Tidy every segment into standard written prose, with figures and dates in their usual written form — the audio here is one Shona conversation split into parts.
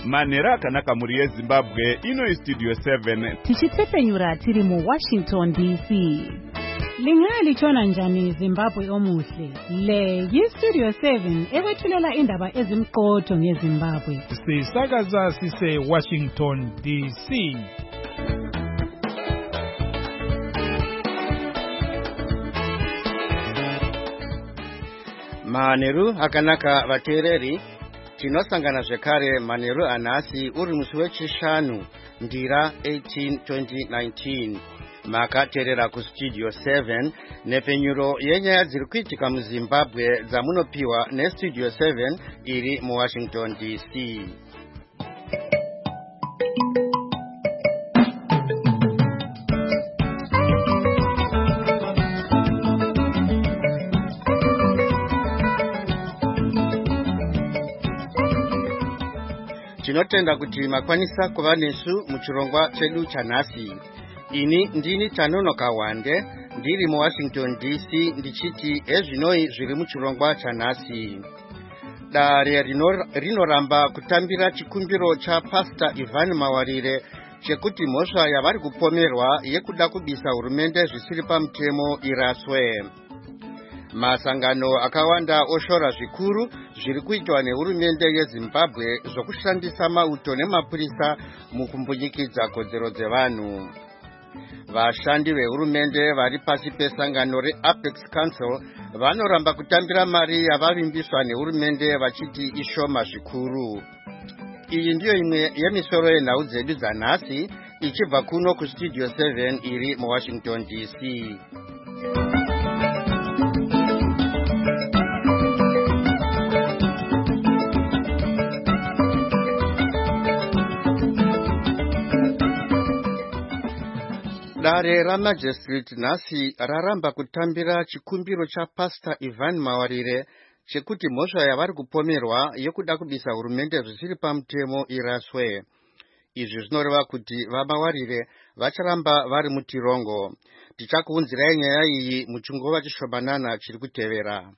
Manera akanaka muri yeZimbabwe ino Studio 7 tichitsepenyura tiri mu Washington DC. Lingali chona njani Zimbabwe omuhle. Le yi-Studio 7 ekwethulela indaba ezimqotho ngeZimbabwe. Sisakaza sise Washington DC. Maneru akanaka vateereri, tinosangana zvekare manheru anhasi uri musi wechishanu ndira 18 2019. Makateerera kuStudio 7 nepenyuro yenyaya dziri kuitika muZimbabwe dzamunopiwa neStudio 7 iri muWashington DC. Tinotenda kuti makwanisa kuva nesu muchirongwa chedu chanhasi. Ini ndini Tanonoka Wande, ndiri muWashington DC ndichiti ezvinoi zviri muchirongwa chanhasi. Dare rinoramba kutambira chikumbiro chaPastor Ivan Mawarire chekuti mhosva yavari kupomerwa yekuda kubisa hurumende zvisiri pamutemo iraswe. Masangano akawanda oshora zvikuru zviri kuitwa nehurumende yeZimbabwe zvokushandisa mauto nemapurisa mukumbunyikidza kodzero dzevanhu. Vashandi vehurumende vari pasi pesangano reApex Council vanoramba kutambira mari yavavimbiswa nehurumende vachiti ishoma zvikuru. Iyi ndiyo imwe yemisoro yenhau dzedu dzanhasi ichibva kuno kuStudio 7 iri muWashington DC. Dare raMagistrate nhasi raramba kutambira chikumbiro chaPastor Ivan Mawarire chekuti mhosva yavari kupomerwa yekuda kubisa hurumende zvisiri pamutemo iraswe. Izvi zvinoreva kuti vaMawarire vacharamba vari mutirongo. Tichakuunzirai nyaya iyi muchinguva chishomanana chiri kutevera.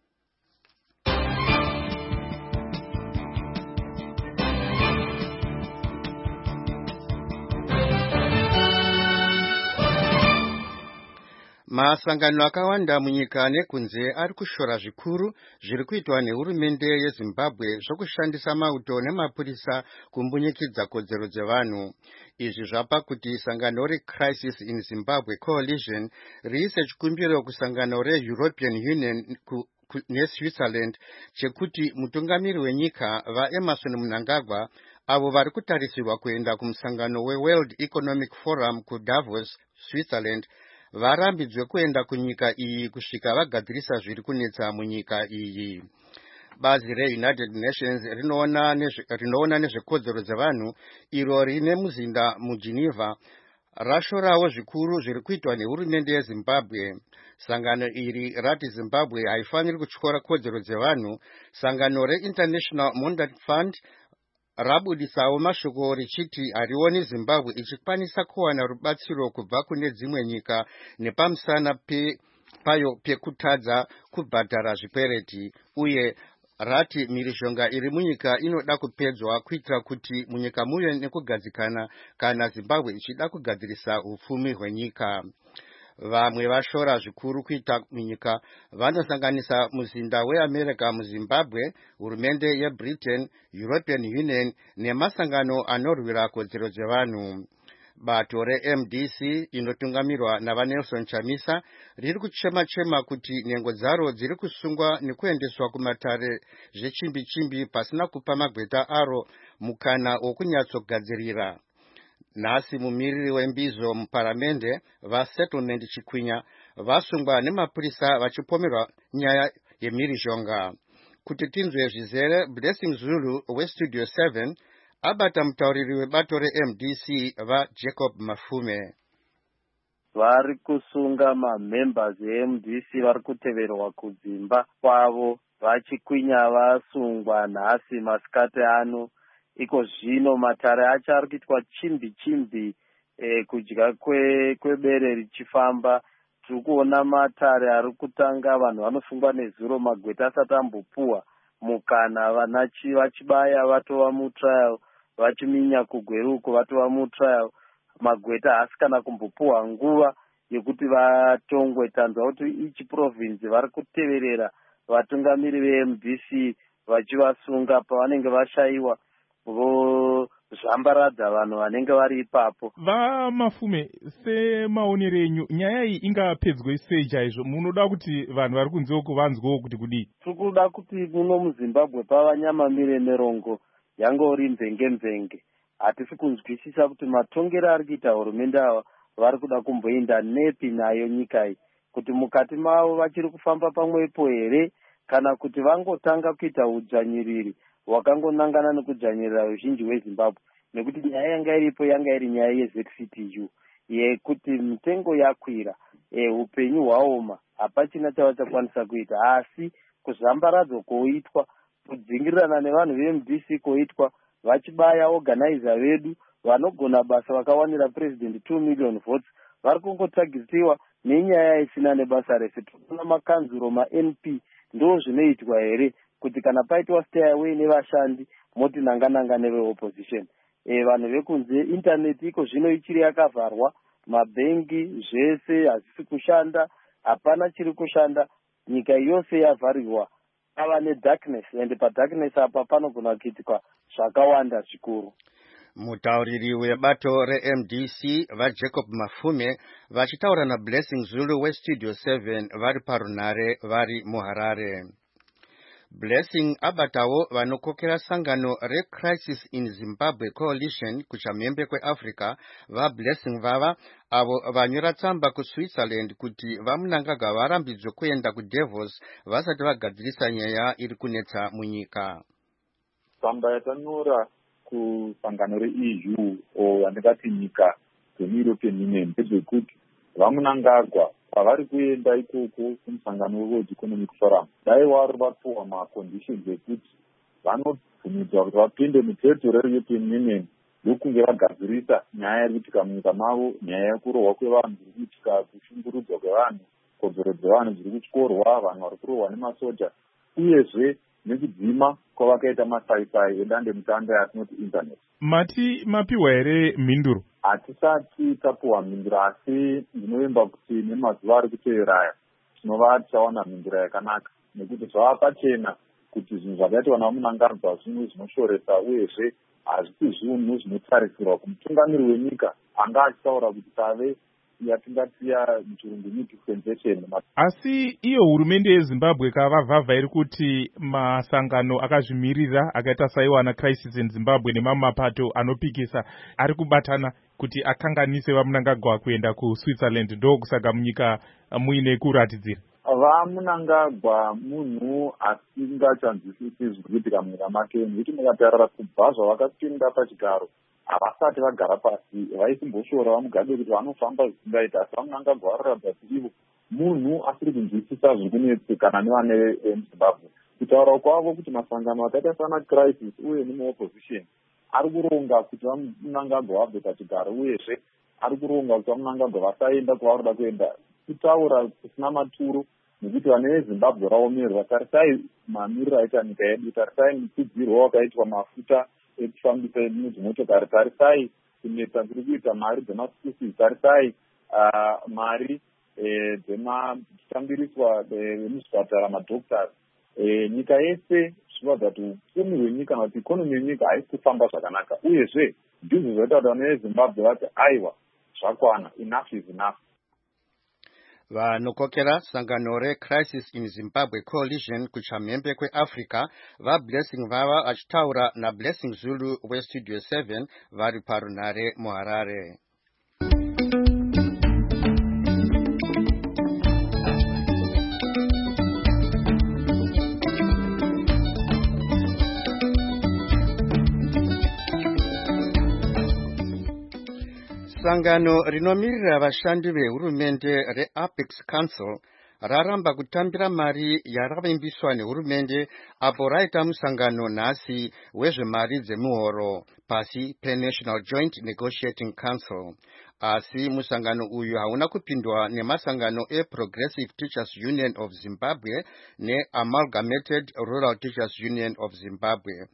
Masangano akawanda munyika nekunze ari kushora zvikuru zviri kuitwa nehurumende yeZimbabwe zvokushandisa mauto nemapurisa kumbunyikidza kodzero dzevanhu. Izvi zvapa kuti sangano reCrisis in Zimbabwe Coalition riise chikumbiro kusangano reEuropean Union neSwitzerland chekuti mutungamiri wenyika vaEmerson Mnangagwa avo vari kutarisirwa kuenda kumusangano weWorld Economic Forum kuDavos, Switzerland, varambidzwe kuenda kunyika iyi kusvika vagadzirisa zviri kunetsa munyika iyi. Bazi reUnited Nations rinoona nezvekodzero dzevanhu iro rine muzinda muGeneva rashorawo zvikuru zviri kuitwa nehurumende yeZimbabwe. Sangano iri rati Zimbabwe haifaniri kutyora kodzero dzevanhu. Sangano reInternational Monetary Fund rabudisawo mashoko richiti harioni Zimbabwe ichikwanisa kuwana rubatsiro kubva kune dzimwe nyika nepamusana payo pekutadza kubhadhara zvikwereti, uye rati mhirizhonga iri munyika inoda kupedzwa kuitira kuti munyika muve nekugadzikana kana Zimbabwe ichida kugadzirisa upfumi hwenyika. Vamwe vashora zvikuru kuita munyika vanosanganisa muzinda weAmerica muZimbabwe, hurumende yeBritain, European Union nemasangano anorwira kodzero dzevanhu. Bato reMDC inotungamirwa navaNelson Chamisa riri kuchema kuti nhengo dzaro dziri kusungwa nekuendeswa kumatare zvechimbi-chimbi pasina kupa magweta aro mukana wokunyatsogadzirira. Nhasi mumiriri wembizo muparamende vaSettlement Chikwinya vasungwa nemapurisa vachipomerwa nyaya yemhirizhonga. Kuti tinzwe zvizere, Blessing Zulu weStudio 7 abata mutauriri webato reMDC vaJacob Mafume. Vari kusunga mamembers eMDC vari kuteverwa kudzimba kwavo. VaChikwinya vasungwa nhasi masikati ano. Iko zvino matare acho ari kuitwa chimbi-chimbi kudya kwebere richifamba. Tiri kuona matare ari kutanga vanhu vanosungwa nezuro magweta asati ambopuwa mukana vachibaya vatova mutrial vachiminya kugweruko vatova mutrial. Magweta haasi kana kumbopuwa nguva yekuti vatongwe. Tanzwa kuti each province vari kuteverera vatungamiri veMDC vachivasunga pavanenge vashayiwa vozvambaradza vanhu vanenge vari ipapo. Mafume, semaonero enyu nyaya iyi ingapedzwe sei chaizvo? Munoda kuti vanhu vari kunze uko vanzwewo kuti kudii? Tiri kuda kuti muno muZimbabwe pava nyamamire nerongo yangori mvenge. Hatisi kunzwisisa kuti matongero ari kuita hurumende ava vari kuda kumboenda nepi nayo nyika iyi, kuti mukati mavo vachiri kufamba pamwepo here kana kuti vangotanga kuita udzvanyiriri hwakangonangana nekudzvanyirira ruzhinji hweZimbabwe. Nekuti nyaya yanga iripo yanga iri nyaya yeZexit yekuti mitengo yakwira, upenyu hwaoma, hapachina chavachakwanisa kuita. Asi kuzambaradzwa kwoitwa, kudzingirirana nevanhu veMDC kwoitwa, vachibaya organizer vedu vanogona basa vakawanira president 2 million votes, vari kungotagisiwa nenyaya isina nebasa rese. Tuna makanzuro maNP ndo zvinoitwa here kuti kana paitwa stay away nevashandi moti nanga neveopposition. Vanhu vekunze internet iko zvino ichiri yakavharwa, mabhengi zvese hazisi kushanda, hapana chiri kushanda, nyika yose yavharirwa. Ava nedarkness, ende padarkness apa panogona kuitika zvakawanda zvikuru. Mutauriri webato reMDC vaJacob Mafume vachitaura naBlessing Zulu weStudio 7 vari parunare vari muHarare. Blessing abatawo vanokokera sangano reCrisis in Zimbabwe Coalition kuchamhembe kweAfrica vaBlessing vava avo vanyora tsamba kuSwitzerland kuti vamunangagwa varambidzwe kuenda kuDavos vasati vagadzirisa nyaya iri kunetsa munyika. Tsamba yatanyora kusangano reEU yandikati nyika dzemuEuropean Union ndezvekuti vamunangagwa pavari kuenda ikoko kumusangano weWorld Economic Forum dai vari vapuwa maconditions ekuti vanobvumidzwa kuti vapinde muterritory reEuropean Union ndokunge vagadzirisa nyaya iri kuitika munyika mavo, nyaya yekurohwa kwevanhu zviri kuitika, kushungurudzwa kwevanhu, kodzero dzevanhu zviri kutyorwa, vanhu vari kurohwa nemasoja, uyezve nekudzima kwavakaita masaisai edandemutande atinoti internet. Mati mapiwa here mhinduro? Hatisati tapuwa mhinduro, asi ndinovimba kuti nemazuva ari kuteveraya tinova tichawana mhinduro yakanaka, nekuti zvava pachena kuti zvinhu zvakaitwa namunangagwa zvinhu zvinoshoresa, uyezve hazvisi zvinhu zvinotarisirwa kumutungamiri wenyika anga achitaura kuti tave yatingatiya muchirungu new dispensation. Asi iyo hurumende yeZimbabwe kavavhavha iri kuti masangano akazvimirira akaita saiwana Crisis in Zimbabwe nemamwe mapato anopikisa ari kubatana kuti akanganise vamunangagwa kuenda kuSwitzerland, ndo kusaka munyika muine kuratidzira. Vamunangagwa munhu asingachanzwisisi zviri kuitika munyika make, nekuti mukatarira kubva zvavakapinda pachigaro havasati vagara pasi vaisimboshoora vamugabe kuti vanofamba zvisingaita. Asi vamunangagwa vararatidza kuti ivo munhu asiri kunzwisisa zviri kunetsekana nevane veMuzimbabwe. Kutaura kwavo kuti masangano akaita sana Crisis uye nemaopposition ari kuronga kuti vamunangagwa vabve pachigaro, uyezve ari kuronga kuti vamunangagwa vasaenda kwavaroda kuenda, kutaura kusina maturo, nekuti vane veZimbabwe raomerwa. Tarisai mamiriro aita nyika yedu, tarisai mukudzirwa wakaitwa mafuta ekufambisa dzimotokari, tarisai kunetsa kuri kuita mari dzemasukusi, tarisai mari dzematambiriswa vemuzvipatara, madhoktari. Nyika yese zvinoratidza kuti upfumi hwenyika kana kuti ikonomi yenyika haisi kufamba zvakanaka, uyezve ndizvo zvaita kuti vane veZimbabwe vati aiwa zvakwana, enough is enough. Vanokokera sangano reCrisis in Zimbabwe Coalition kuchamhembe kweAfrica vaBlessing vava achitaura naBlessing Zulu weStudio 7 vari parunare muHarare. Sangano rinomirira vashandi vehurumende reApex Council raramba kutambira mari yaravimbiswa nehurumende apo raita musangano nhasi wezvemari dzemuhoro pasi peNational Joint Negotiating Council. Asi musangano uyu hauna kupindwa nemasangano eProgressive Teachers Union of Zimbabwe neAmalgamated Rural Teachers Union of Zimbabwe.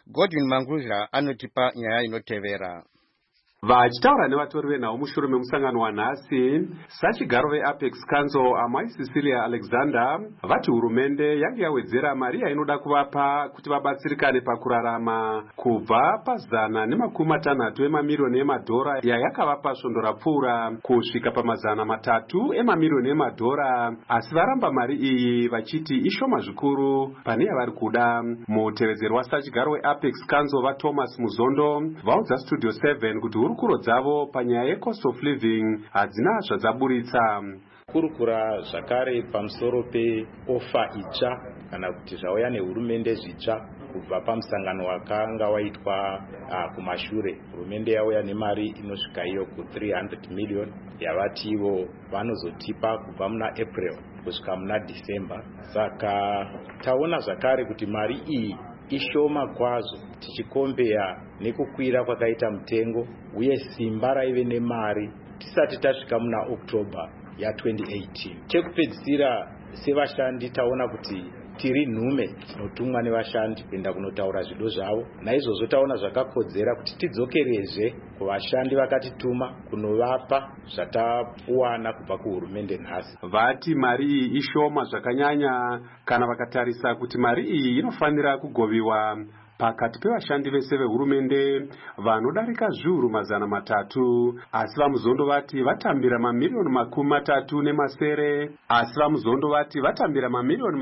Godwin Manguzha anotipa nyaya inotevera. Vachitaura nevatori venhau mushure memusangano wanhasi, sachigaro veApex Council amai Cecilia Alexander vati hurumende yange yawedzera mari yainoda kuvapa kuti vabatsirikane pakurarama kubva pa160 emamirioni emadhora yayakavapa svondo rapfuura kusvika pa300 emamirioni emadhora, asi varamba mari iyi vachiti ishoma zvikuru pane yavari kuda. Mutevedzeri wasachigaro weApex Council vaThomas Muzondo vaudza Studio 7 kuti hurukuro dzavo panyaya yecost of living hadzina zvadzaburitsa. Kurukura zvakare pamusoro peofa itsva kana kuti zvauya nehurumende zvitsva kubva pamusangano wakanga waitwa kumashure. Hurumende yauya nemari inosvika iyo ku300 million yavati ivo vanozotipa kubva muna April kusvika muna December. Saka taona zvakare kuti mari iyi ishoma kwazvo tichikombeya nekukwira kwakaita mutengo uye simba raive nemari tisati tasvika muna October ya2018. Chekupedzisira sevashandi taona kuti tiri nhume dzinotumwa nevashandi kuenda kunotaura zvido zvavo. Naizvozvo taona zvakakodzera kuti tidzokerezve kuvashandi vakatituma kunovapa zvatawana kubva kuhurumende nhasi. Vati mari iyi ishoma zvakanyanya kana vakatarisa kuti mari iyi inofanira kugoviwa pakati pevashandi vese vehurumende vanodarika zviuru 300, asi vaMuzondo vati vatambira mamirioni 30 asi vaMuzondo vati vatambira mamirioni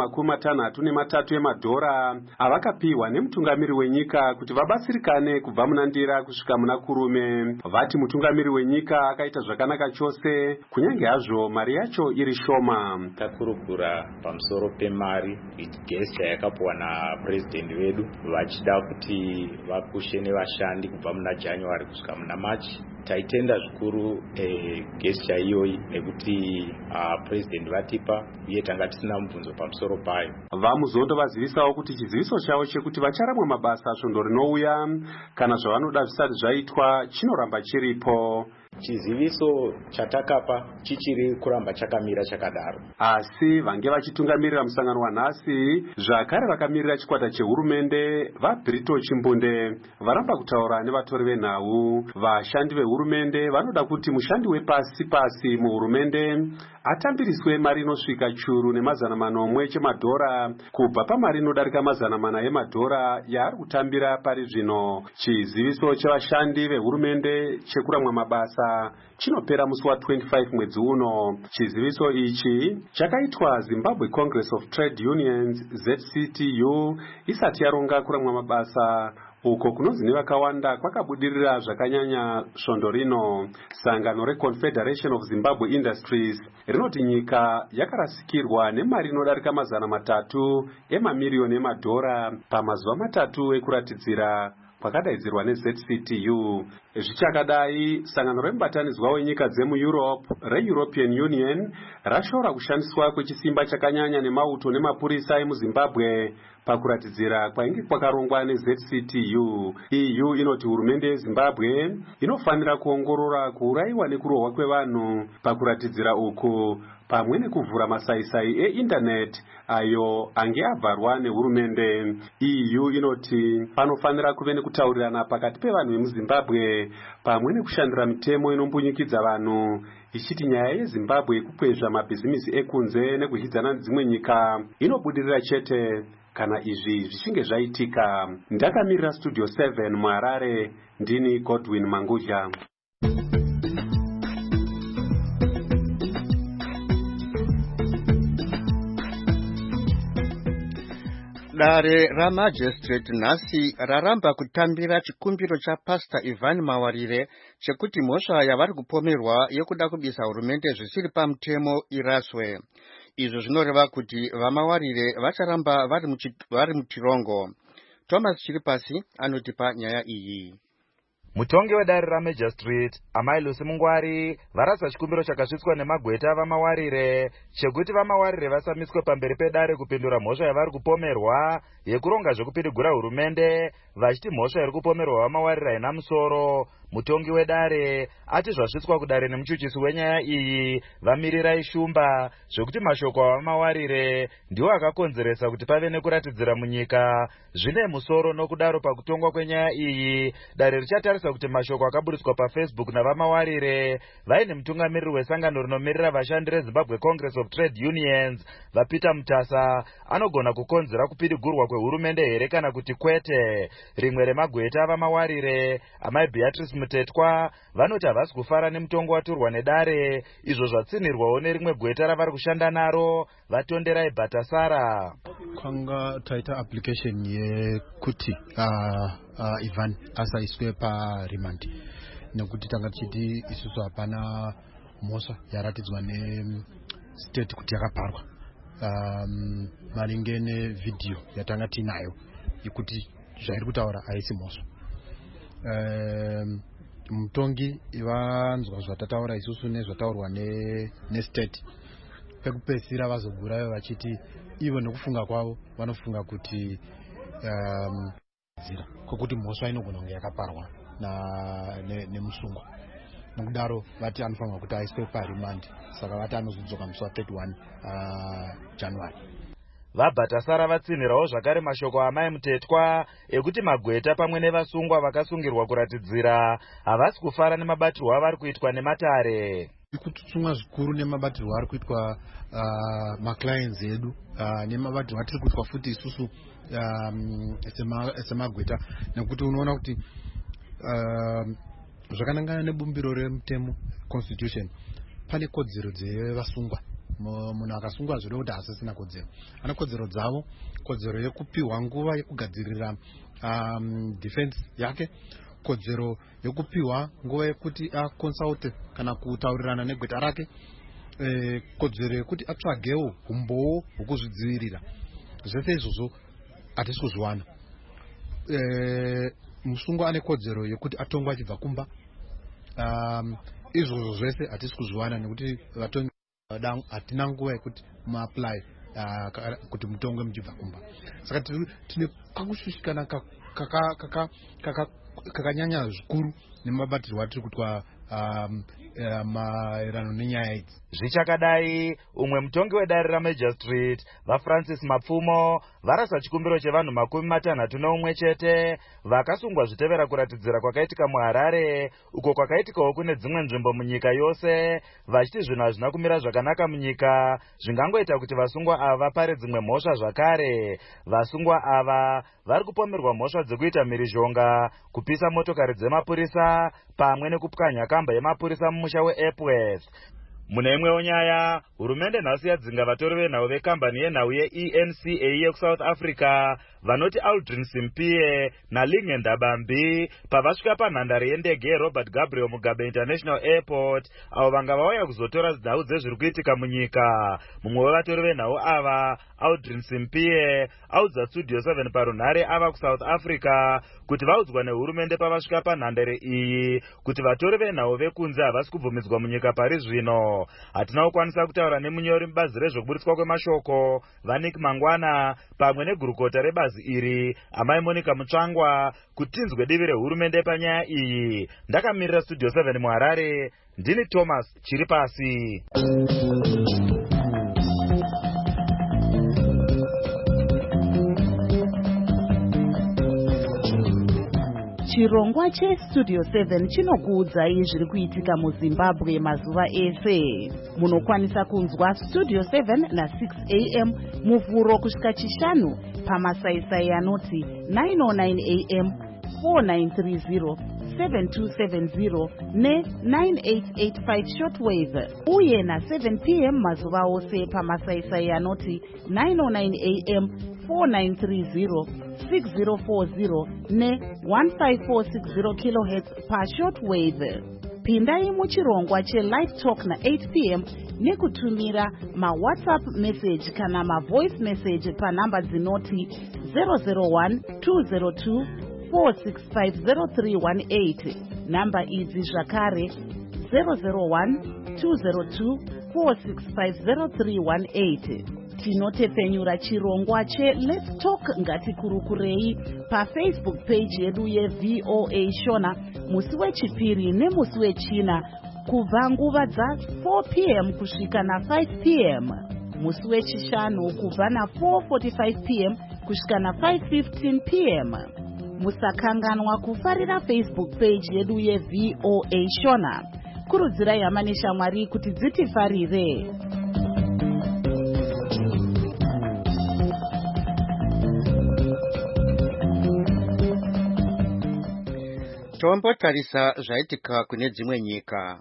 63 emadhora avakapiwa nemutungamiri wenyika kuti vabatsirikane kubva muna Ndira kusvika muna Kurume. Vati mutungamiri wenyika akaita zvakanaka chose kunyange hazvo mari yacho iri shoma. Takurukura pamusoro pemari gesi yakapuwa napresident vedu vachida kuti vakushe nevashandi kubva muna January kusvika muna March. Taitenda zvikuru gesi iyoyi nekuti president vatipa uye tanga tisina mubvunzo pamusoro payo. VaMuzondo vazivisawo kuti chiziviso chavo chekuti vacharamwa mabasa svondo rinouya kana zvavanoda zvisati zvaitwa chinoramba chiripo. Chiziviso chatakapa chichiri kuramba chakamira chakadaro. Asi vange vachitungamirira musangano wanhasi zvakare vakamirira chikwata chehurumende vaBrito Chimbunde varamba kutaura nevatori venhau. Vashandi vehurumende vanoda kuti mushandi wepasi pasi muhurumende atambiriswe mari inosvika churu ne100 chemadhora kubva pamari inodarika 400 emadhora yaari kutambira pari zvino. Chiziviso chevashandi vehurumende chekuramwa mabasa chinopera musi wa25 mwedzi uno. Chiziviso ichi chakaitwa Zimbabwe Congress of Trade Unions ZCTU isati yaronga kuramwa mabasa uko kunonzi nevakawanda kwakabudirira zvakanyanya svondo rino. Sangano reConfederation of Zimbabwe Industries rinoti nyika yakarasikirwa nemari inodarika 300 emamirioni emadhora pamazuva 3 ekuratidzira kwakadaidzirwa neZCTU. Zvichakadai, sangano remubatanidzwa wenyika dzemuEurope reEuropean Union rashora kushandiswa kwechisimba chakanyanya nemauto nemapurisa emuZimbabwe pakuratidzira kwainge kwakarongwa neZCTU. EU inoti hurumende yeZimbabwe inofanira kuongorora kuurayiwa nekurohwa kwevanhu pakuratidzira uku pamwe nekuvhura masaisai einternet ayo ange abvarwa nehurumende. EU inoti panofanira kuve nekutaurirana pakati pevanhu vemuZimbabwe pamwe nekushandira mitemo inombunyikidza vanhu, ichiti nyaya yeZimbabwe kukwezva mabhizimisi ekunze nekudyidzana nedzimwe nyika inobudirira chete kana izvi zvichinge zvaitika. Ndakamirira Studio 7 muHarare, ndini Godwin Manguzha. Dare raMagistrate nhasi raramba kutambira chikumbiro chaPastor Ivan Mawarire chekuti mhosva yavari kupomerwa yekuda kubisa hurumende zvisiri pamutemo iraswe. Izvo zvinoreva kuti vaMawarire vacharamba vari muchirongo. Thomas Chiripasi anotipa nyaya iyi. Mutongi wedare raMagistrate Amai Lucy Mungwari varatsa chikumbiro chakasvitswa nemagweta vaMawarire chekuti vaMawarire vasamiswe pamberi pedare kupindura mhosva yavari kupomerwa yekuronga zvekupidigura hurumende, vachiti mhosva iri kupomerwa vaMawarire haina musoro mutongi wedare ati zvasvitswa kudare nemuchuchisi wenyaya iyi vamirirai shumba zvekuti mashoko avamawarire ndiwo akakonzeresa kuti pave nekuratidzira munyika zvine musoro. Nokudaro pakutongwa kwenyaya iyi dare richatarisa kuti mashoko akaburitswa paFacebook navamawarire vaine mutungamiriri wesangano rinomirira vashandi reZimbabwe Congress of Trade Unions vaPeter Mutasa anogona kukonzera kupidigurwa kwehurumende here kana kuti kwete. Rimwe remagweta avamawarire amai Beatrice Mutetwa vanoti havasi kufara nemutongo waturwa nedare, izvo zvatsinirwawo nerimwe gweta ravari kushanda naro vatonderai Bhatasara. Kwanga taita application yekuti Ivan asaiswe paremand nekuti tanga tichiti isusu hapana mhosva yaratidzwa nestate kuti yakaparwa maringe nevidhiyo yatanga tinayo yekuti zvairi kutaura haisi mhosva. Mutongi vanzwa zvatataura isusu nezvataurwa nestate pekupedzisira vazogurayo vachiti ivo nekufunga kwavo vanofunga kuti kokuti mhosva inogona kunge yakaparwa nemusungwa. Nokudaro vati anofanirwa kuti aiswe parimandi, saka vati anozodzoka musi wa31 January. VaBhatasara vatsinhirawo zvakare mashoko amai Mutetwa ekuti magweta pamwe nevasungwa vakasungirwa kuratidzira havasi kufara nemabatirwo avari kuitwa nematare. Kututsumwa zvikuru nemabatirwo ari kuitwa maclients edu nemabatirwo atiri kuitwa futi isusu semagweta, nekuti unoona kuti zvakanangana nebumbiro remutemo constitution pane kodzero dzevasungwa. Munhu akasungwa zviri kuti asisina kodzero, ane kodzero dzavo, kodzero yekupiwa nguva yekugadzirira defense yake, kodzero yekupiwa nguva yekuti aconsulte kana kutaurirana negweta rake, kodzero yekuti atsvagewo umbowo hwekuzvidzivirira. Zvese izvozvo hatisi kuzviwana. Musungwa ane kodzero yekuti atongwa achibva kumba. Izvozvo zvese hatisi kuzviwana nekuti vatongi hatina nguva yekuti muapply kuti mutongwe muchibva kumba. Saka tine kakushushikana kakanyanya zvikuru nemabatirwo atiri kuitwa maererano nenyaya idzi. Zvichakadai, umwe mutongi wedare raMajistrate vaFrancis Mapfumo varasa chikumbiro chevanhu 61 chete vakasungwa zvitevera kuratidzira kwakaitika muHarare, uko kwakaitikawo kune dzimwe nzvimbo munyika yose, vachiti zvinhu hazvina kumira zvakanaka munyika zvingangoita kuti vasungwa ava vapare dzimwe mhosva zvakare. Vasungwa ava vari kupomerwa mhosva dzekuita mhirizhonga, kupisa motokari dzemapurisa pamwe nekupwanya kamba yemapurisa mumusha weEpworth. Mune imwewo nyaya, hurumende nhasi yadzinga vatori venhau vekambani yenhau yeENCA yekusouth Africa vanoti Aldrin Simpie naLinge Ndabambi pavasvika panhandare yendege yeRobert Gabriel Mugabe International Airport, avo vanga vauya kuzotora nhau dzezviri kuitika munyika. Mumwe wevatori venhau ava, Aldrin Simpie, audza Studio 7 parunhare ava kuSouth Africa kuti vaudzwa nehurumende pavasvika panhandare iyi kuti vatori venhau vekunze havasi kubvumidzwa munyika pari zvino. Hatina kukwanisa kutaura nemunyori mubazi rezvokuburitswa kwemashoko Vanik Mangwana pamwe negurukota rebazi iri amai Monica Mutsvangwa kuti tinzwe divi rehurumende panyaya iyi. Ndakamirira Studio 7 muHarare, ndini Thomas Chiripasi. Chirongwa cheStudio 7 chinokuudzai zviri kuitika muZimbabwe mazuva ese. Munokwanisa kunzwa Studio 7 na6 am muvhuro kusvika chishanu pamasaisai anoti 909 am, 4930, 7270 ne9885 shortwave, uye na7 pm mazuva ose pamasaisai anoti 909 am, 4930, 6040 ne1546 kHz pashortwave. Pindai muchirongwa chelive talk na8 pm nekutumira mawhatsapp message kana mavoice message panhamba dzinoti 001 202 4650318. Namba idzi zvakare 001 202 4650318. Tinotepfenyura chirongwa cheLet's Talk Ngatikurukurei paFacebook page yedu yeVOA Shona musi wechipiri nemusi wechina kubva nguva dza4 p.m. kusvika na5 p.m. musi wechishanu kubva na4:45 p.m. kusvika na5:15 p.m. musakanganwa kufarira Facebook page yedu yeVOA Shona. Kurudzirai hama neshamwari kuti dzitifarire. Tombotarisa zvaitika kune dzimwe nyika.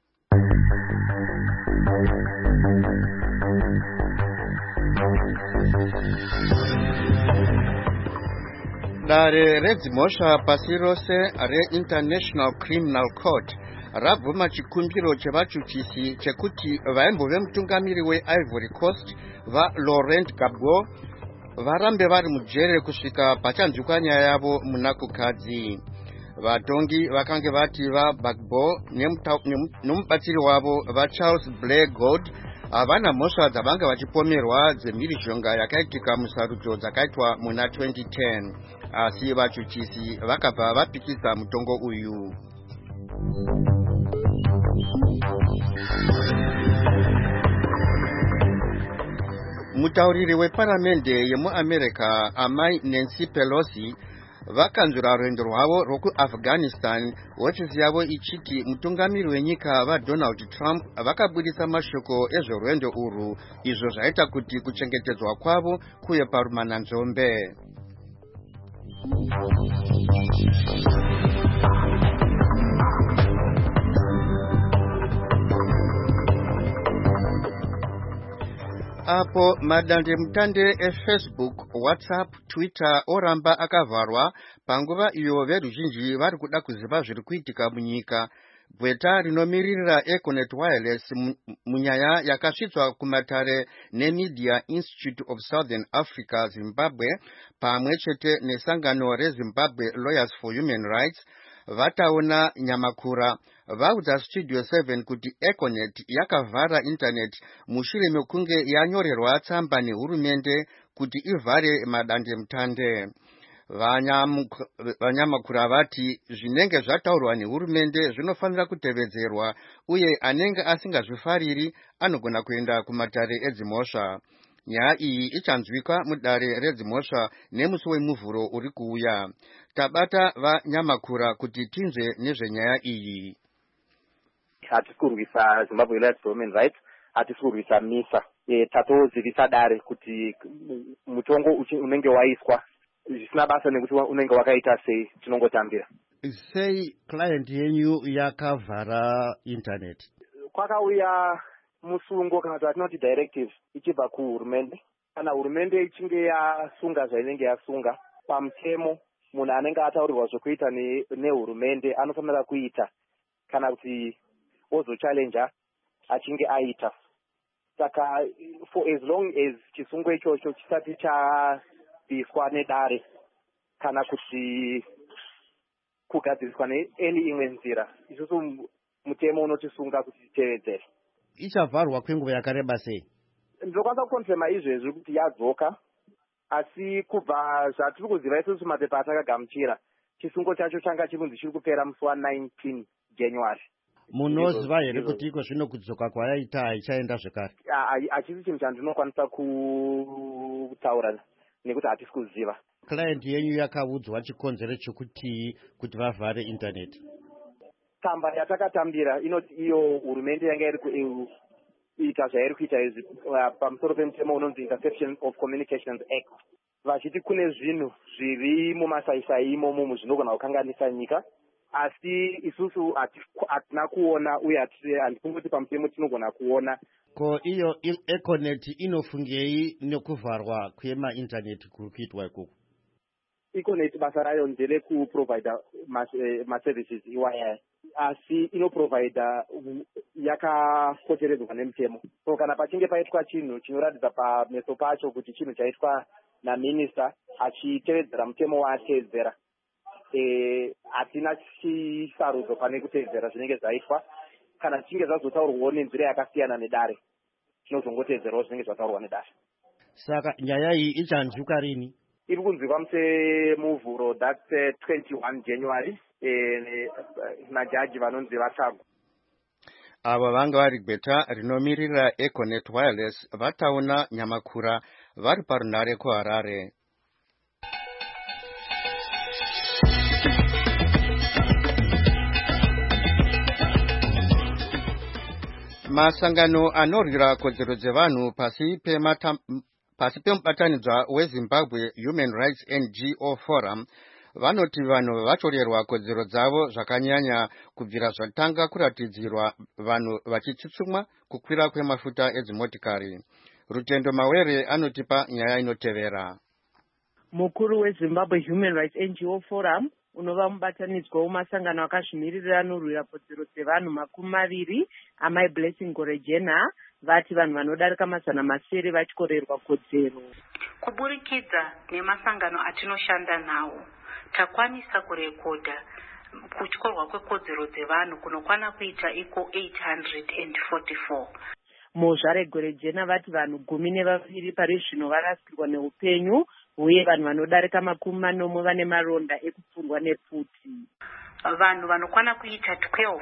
Dare redzimhosva pasi rose reInternational Criminal Court rabvuma chikumbiro chevachuchisi chekuti vaimbove mutungamiri weIvory Coast vaLaurent Gbagbo varambe vari mujere kusvika pachanzwikwa nyaya yavo muna kukadzi. Vatongi vakange vati vaGbagbo nemubatsiri wavo vaCharles Blair Gold havana mhosva dzavanga vachipomerwa dzemhirizhonga yakaitika musarudzo dzakaitwa muna 2010, asi vachuchisi vakabva vapikisa mutongo uyu. Mutauriri weparamende yemuAmerica amai Nancy Pelosi vakanzura rwendo rwavo rwokuAfghanistan, hofisi yavo ichiti mutungamiri wenyika vaDonald Trump vakabudisa mashoko ezvorwendo urwu, izvo zvaita kuti kuchengetedzwa kwavo kuye parumananzombe. Apo madandemutande eFacebook, WhatsApp, Twitter oramba akavharwa panguva iyo veruzhinji vari kuda kuziva zviri kuitika munyika, gweta rinomiririra Econet Wireless munyaya yakasvitswa kumatare neMedia Institute of Southern Africa Zimbabwe pamwe chete nesangano reZimbabwe Lawyers for Human Rights vataona nyamakura vaudza Studio 7 kuti Econet yakavhara internet mushure mekunge yanyorerwa tsamba nehurumende kuti ivhare madandemutande. Vanyamakura vati zvinenge zvataurwa nehurumende zvinofanira kutevedzerwa uye anenge asingazvifariri anogona kuenda kumatare edzimhosva. Nyaya iyi ichanzwika mudare redzimhosva nemusi wemuvhuro uri kuuya. Tabata vanyamakura kuti tinzwe nezvenyaya iyi. Hatisi kurwisa Zimbabwe Lawyers for Human Rights, hatisi kurwisa MISA. Tatozivisa dare kuti mutongo unenge waiswa zvisina basa nekuti unenge wakaita sei, tinongotambira. Sei client yenyu yakavhara internet? Kwakauya musungo kana kuti atinoti directive ichibva kuhurumende. Kana hurumende ichinge yasunga zvainenge yasunga pamutemo, munhu anenge ataurirwa zvokuita nehurumende anofanira kuita kana kuti ozochallenge achinge aita. Saka for as long as chisungo ichocho chisati chabviswa nedare kana kuti kugadziriswa neeni imwe nzira, isusu mutemo unotisunga kuti titevedzere. Ichavharwa kwenguva yakareba sei? Ndinokwanisa kukonfirma izvezvi kuti yadzoka, asi kubva zvatiri kuziva isusu mapepa atakagamuchira, chisungo chacho changa chirunzi chiri kupera musi wa19 January. Munoziva here kuti iko zvino kudzoka kwayaita haichaenda zvekare? Hachisi chinhu chandinokwanisa kutaura nekuti hatisi kuziva. Client yenyu yakaudzwa chikonzero chokuti kuti vavhare internet? Tsamba yatakatambira inoti iyo hurumende yanga iri kuita zvairi kuita izvi pamusoro pemutemo unonzi Interception of Communications Act, vachiti kune zvinhu zviri mumasaisai imomo zvinogona kukanganisa nyika, asi isusu hatina kuona uye handifungi kuti pamutemo tinogona kuona. Ko iyo Econet inofungei nekuvharwa kwemaintaneti kuri kuitwa ikoko? Econet basa rayo ndere kuprovida maservices iwaya, asi inoprovida yakapoteredzwa nemutemo. So kana pachinge paitwa chinhu chinoratidza pameso pacho kuti chinhu chaitwa naminista achitevedzera mutemo waatevedzera, hatina chisarudzo pane kutevedzera zvinenge zvaitwa. Kana zvichinge zvazotaurwawo nenzira yakasiyana nedare, tinozongotevedzerawo zvinenge zvataurwa nedare. Saka nyaya iyi ichanzwika rini? Iri kunzwikwa musemuvhuro, that's 21 January, najaji vanonzi vatsvagwa. Ava vanga vari gweta rinomirira Econet Wireless vatauna Nyamakura vari parunare kuHarare. Masangano anorwira kodzero dzevanhu pasi pemubatanidzwa weZimbabwe Human Rights NGO Forum vanoti vanhu vatorerwa kodzero dzavo zvakanyanya kubvira zvatanga kuratidzirwa vanhu vachitsutsumwa kukwira kwemafuta edzimotikari. Rutendo Mawere anotipa nyaya inotevera. Mukuru weZimbabwe Human Rights NGO Forum unova mubatanidzwa wemasangano akazvimirira anorwira kodzero dzevanhu 20 amai Blessing Gorejena vati vanhu vanodarika 700 vachikorerwa kodzero. Kuburikidza nemasangano atinoshanda nawo takwanisa kurekodha kutyorwa kwekodzero dzevanhu kunokwana kuita iko 844. Mozvare Gorejena vati vanhu 12 pari zvino varasikirwa neupenyu uye vanhu vanodarika 40 vane maronda ekupfurwa nepfuti. Vanhu vanokwana kuita 12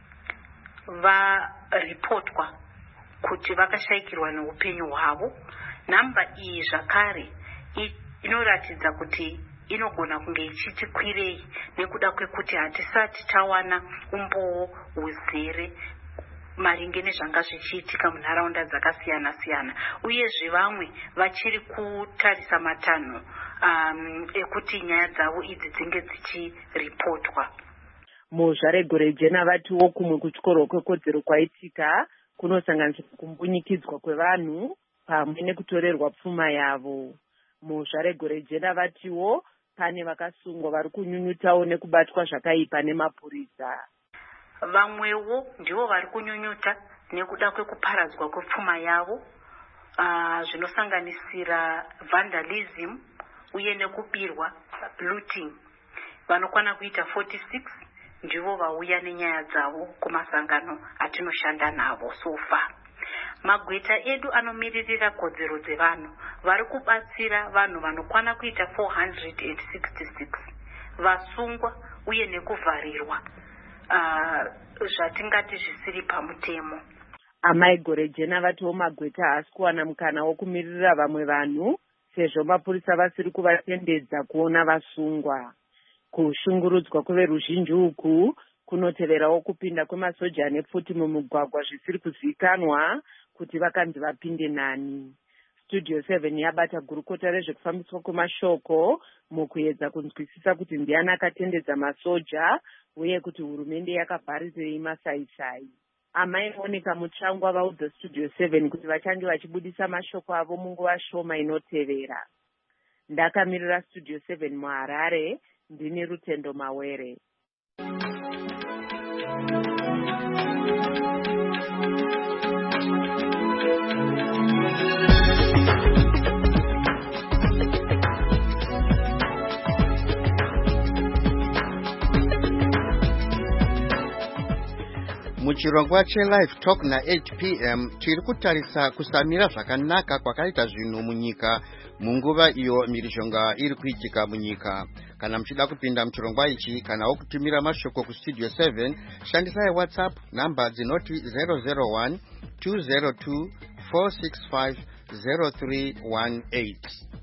varipotwa kuti vakashayikirwa neupenyu hwavo. Namba iyi zvakare inoratidza kuti inogona kunge ichiti kwirei nekuda kwekuti hatisati tawana umboo uzere maringe nezvanga zvichiitika munharaunda dzakasiyana siyana, uyezve vamwe vachiri kutarisa matanho ekuti nyaya dzavo idzi dzinge dzichiripotwa. Mozvare Gorejena vatiwo kumwe kutyorwa kwekodzero kwaitika kunosanganisira kumbunyikidzwa kwevanhu pamwe nekutorerwa pfuma yavo. Mozvare Gorejena vatiwo pane vakasungwa vari kunyunyutawo nekubatwa zvakaipa nemapurisa. Vamwewo ndivo vari kunyunyuta nekuda kwekuparadzwa kwepfuma yavo, zvinosanganisira vandalism uye nekubirwa looting. Vanokwana kuita 46 ndivo vauya nenyaya dzavo kumasangano atinoshanda navo so far. Magweta edu anomiririra kodzero dzevanhu vari kubatsira vanhu vanokwana kuita 466 vasungwa uye nekuvharirwa zvatingati zvisiri pamutemo. Amai Gorejena vatiwo magweta haasi kuwana mukana wokumirira vamwe vanhu sezvo mapurisa vasiri kuvatendedza kuona vasungwa. Kushungurudzwa kweveruzhinji uku kunoteverawo kupinda kwemasoja nepfuti mumugwagwa zvisiri kuzivikanwa kuti vakanzi vapinde nani. Studio 7 yabata gurukota rezvekufambiswa kwemashoko mukuedza kunzwisisa kuti ndiani akatendedza masoja uye kuti hurumende yakavharirei masaisai. Amai Monica Mutsvangwa vaudza Studio 7 kuti vachange vachibudisa mashoko avo munguva shoma inotevera. Ndakamirira Studio 7 muHarare, ndini Rutendo Mawere. Muchirongwa cheLive Talk na 8 p.m. tiri kutarisa kusamira zvakanaka kwakaita zvinhu munyika munguva iyo mhirizhonga iri kuitika munyika. Kana muchida kupinda muchirongwa ichi kanawo kutumira mashoko kustudio 7 shandisai WhatsApp namba dzinoti 001 202 465 0318.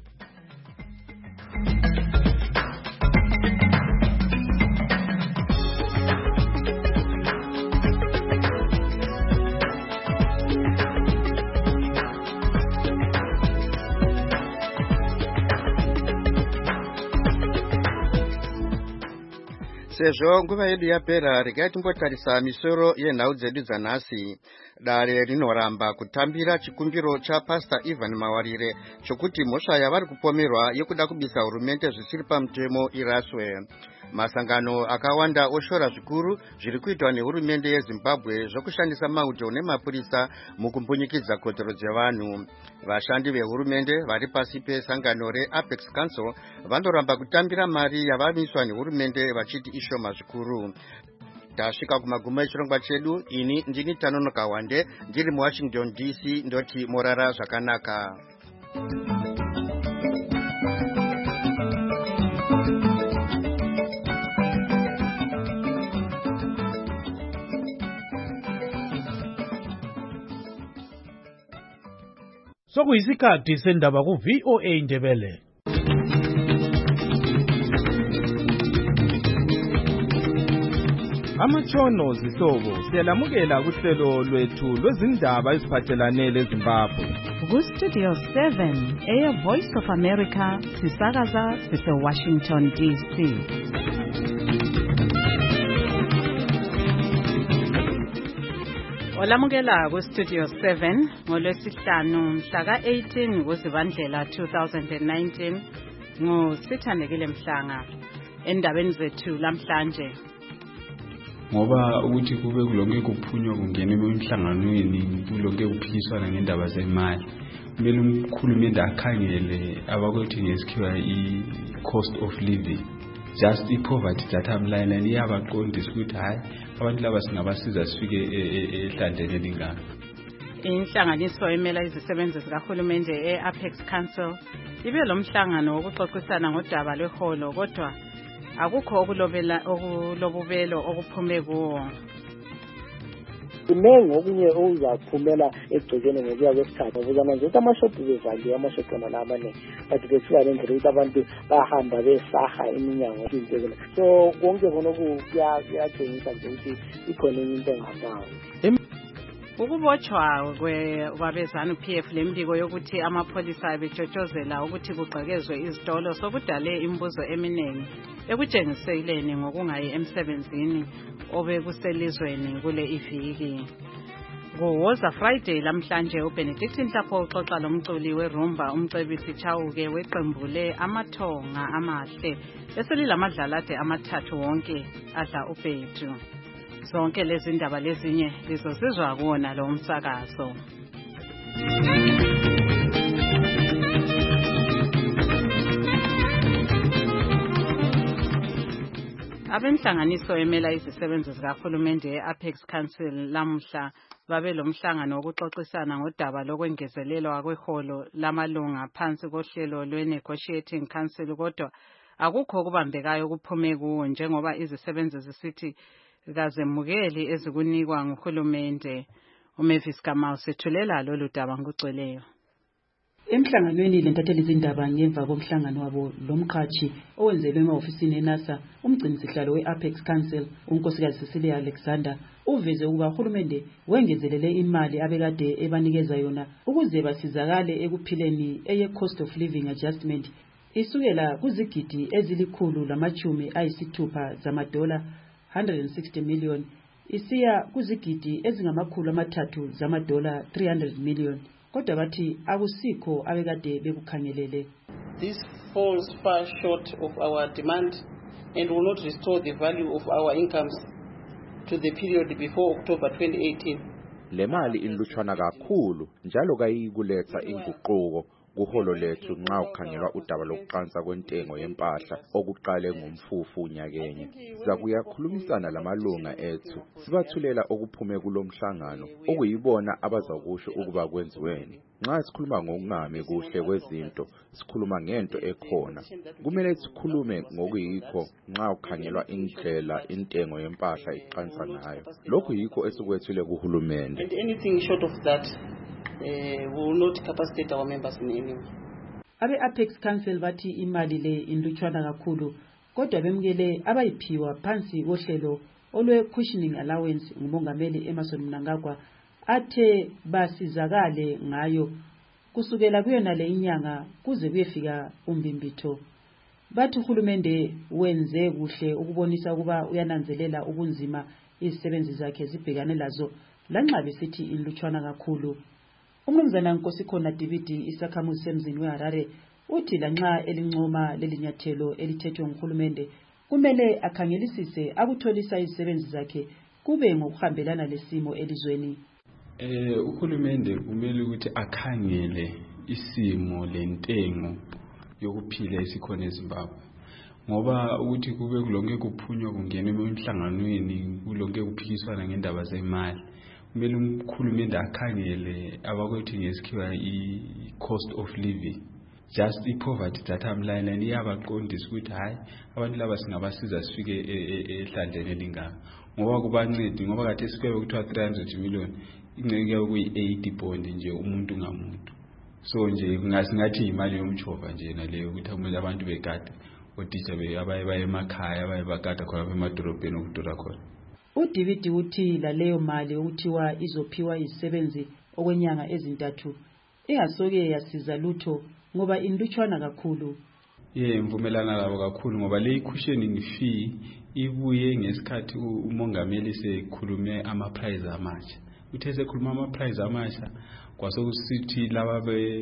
Sezvo nguva yedu yapera, regai timbotarisa misoro yenhau dzedu dzanhasi. Dare rinoramba kutambira chikumbiro chaPastor Ivan Mawarire chokuti mhosva yavari kupomerwa yekuda kubisa hurumende zvisiri pamutemo iraswe. Masangano akawanda oshora zvikuru zviri kuitwa nehurumende yeZimbabwe zvokushandisa mauto nemapurisa mukumbunyikidza kodzero dzevanhu. Vashandi vehurumende vari pasi pesangano reApex Council vanoramba kutambira mari yavamiswa nehurumende vachiti ishoma zvikuru. Tasvika kumaguma echirongwa chedu. Ini ndini Tanonoka Wande ndiri muWashington DC, ndoti morara zvakanaka. Sokuyisikhathi sendaba ku VOA Ndebele. Amatshono zihlobo siyalamukela kuhlelo lwethu lwezindaba eziphathelane leZimbabwe. Ku-Studio 7 Voice of America sisakaza sise-Washington DC. Olamukela ku-Studio 7 ngolwesihlanu mhla ka-18 kuZibandlela 2019 nguSithandekile Mhlanga. Endabeni zethu lamhlanje, ngoba ukuthi kube kulonke kuphunywa kungena emihlanganweni kulonke kuphikiswana ngendaba zemali, kumele umkhulumeli akhangele abakwethu ngesikhiwa i-cost of living, just i-poverty data line iyabaqondisa ukuthi hayi abantu laba singabasiza sifike ehlandleni elingaka. Inhlanganiso emela izisebenzi zikahulumende e-Apex Council ibe lo mhlangano wokuxoxisana ngodaba lweholo, kodwa akukho okulobubelo okuphume kuwo. Kunengi okunye okuzaphumela egcekeni ngokuya kwesikhathi, ngoba manje amashophu bevaliwe, amashophu wona amanengi, but kuthiwa lendlela ukuthi abantu bahamba besaha iminyango into. So konke khona kuyatshengisa nje ukuthi ikhona enye into engahambayo. Ukubotshwa kwabezanu PF lembiko yokuthi amapholisa betshotshozela ukuthi kugqekezwe izitolo sokudale imibuzo eminingi ekutshengiseleni ngokungayi emsebenzini obekuselizweni kule iviki. Kuwoza Friday lamhlanje uBenedict Nhlapho uxoxa lomculi werumba umcebisi Chauke weqembule amathonga amahle eselilamadlalade amathathu wonke adla ubhethu. Zonke lezi ndaba lezinye lizosizwa kuona lo umsakazo. Abenhlanganiso emela izisebenzi zikahulumende e-Apex Council lamhla babe lo mhlangano wokuxoxisana ngodaba lokwengezelelwa kweholo lamalunga phansi kohlelo lwe-Negotiating Council, kodwa akukho okubambekayo kuphume kuwo njengoba izisebenzi zisithi kazemukeli ezikunikwa nguhulumende. uMavis Kamau sethulela lolu daba ngokugcweleyo. Emhlanganweni lentatheli izindaba ngemva komhlangano wabo lomqhathi owenzelwe ema-ofisini eNASA, umgcinisihlalo we-Apex Council unkosikazi Cecilia Alexander uveze ukuba uhulumende wengezelele imali abekade ebanikeza yona ukuze basizakale ekuphileni eye-cost of living adjustment isukela kuzigidi ezili-160 zamadola 160 million isiya kuzigidi ezingama-300 zamadola 300 million. Kodwa bathi akusikho abekade bekukhangelele. This falls far short of our demand and will not restore the value of our incomes to the period before October 2018. Le mali ilutshwana kakhulu njalo kayikuletha inguquko kuholo lethu nxa ukhangelwa udaba lokuqansa kwentengo yempahla okuqale ngomfufu unyakenye. Sizakuyakhulumisana lamalunga ethu sibathulela okuphume kulomhlangano okuyibona abazakusho ukuba kwenziweni. Nxa sikhuluma ngokungami kuhle kwezinto sikhuluma ngento ekhona. Kumele sikhulume ngokuyikho nxa ukhangelwa indlela intengo yempahla iqansa ngayo. Lokhu yikho esikwethule kuhulumende. And anything short of that will not capacitate our members in any way. Abe-Apex Council bathi imali le inlutshwana kakhulu, kodwa bemukele abayiphiwa phansi kohlelo olwe-cushioning allowance ngumongameli Emmerson Mnangagwa athe basizakale ngayo kusukela kuyona le inyanga kuze kuyefika umbimbitho. Bathi uhulumende wenze kuhle ukubonisa ukuba uyananzelela ubunzima izisebenzi zakhe zibhekane lazo lanxa besithi inlutshwana kakhulu. Umnumzana Nkosikhona Dibidi isakhamuzi semzini weHarare uthi lanxa elincoma lelinyathelo elithethwe nguhulumende kumele akhangelisise akutholisa izisebenzi zakhe kube ngokuhambelana lesimo elizweni. Uhulumende kumele ukuthi akhangele isimo lentengo yokuphila esikhona eZimbabwe, ngoba ukuthi kube kulonke kuphunywa kungena emihlanganweni kulonke kuphikiswana ngendaba zemali, kumele umkhulumende akhangele abakwethu ngesikhiwa i-cost of living, just i-poverty data line iyabaqondisa ukuthi hayi abantu laba singabasiza sifike ehlandleni elingaka, ngoba kubancedi ngoba kade sifike kuthiwa 300 million ingceke kuyi-80 bond nje umuntu ngamuntu. so nje kungasingathi imali yomjova nje naleyo ukuthi kumele abantu begade otitsha abaye emakhaya abaye bagada khona emadolobheni okudura khona. uDividi uthi laleyo mali okuthiwa izophiwa izisebenzi okwenyanga ezintathu ingasoke yasiza lutho ngoba indutshwana kakhulu. Mvumelana labo kakhulu ngoba le cushioning fee ibuye ngesikhathi umongameli sekhulume ama-price amasha. Uthe sekhuluma ama-price amasha kwasokusithi laba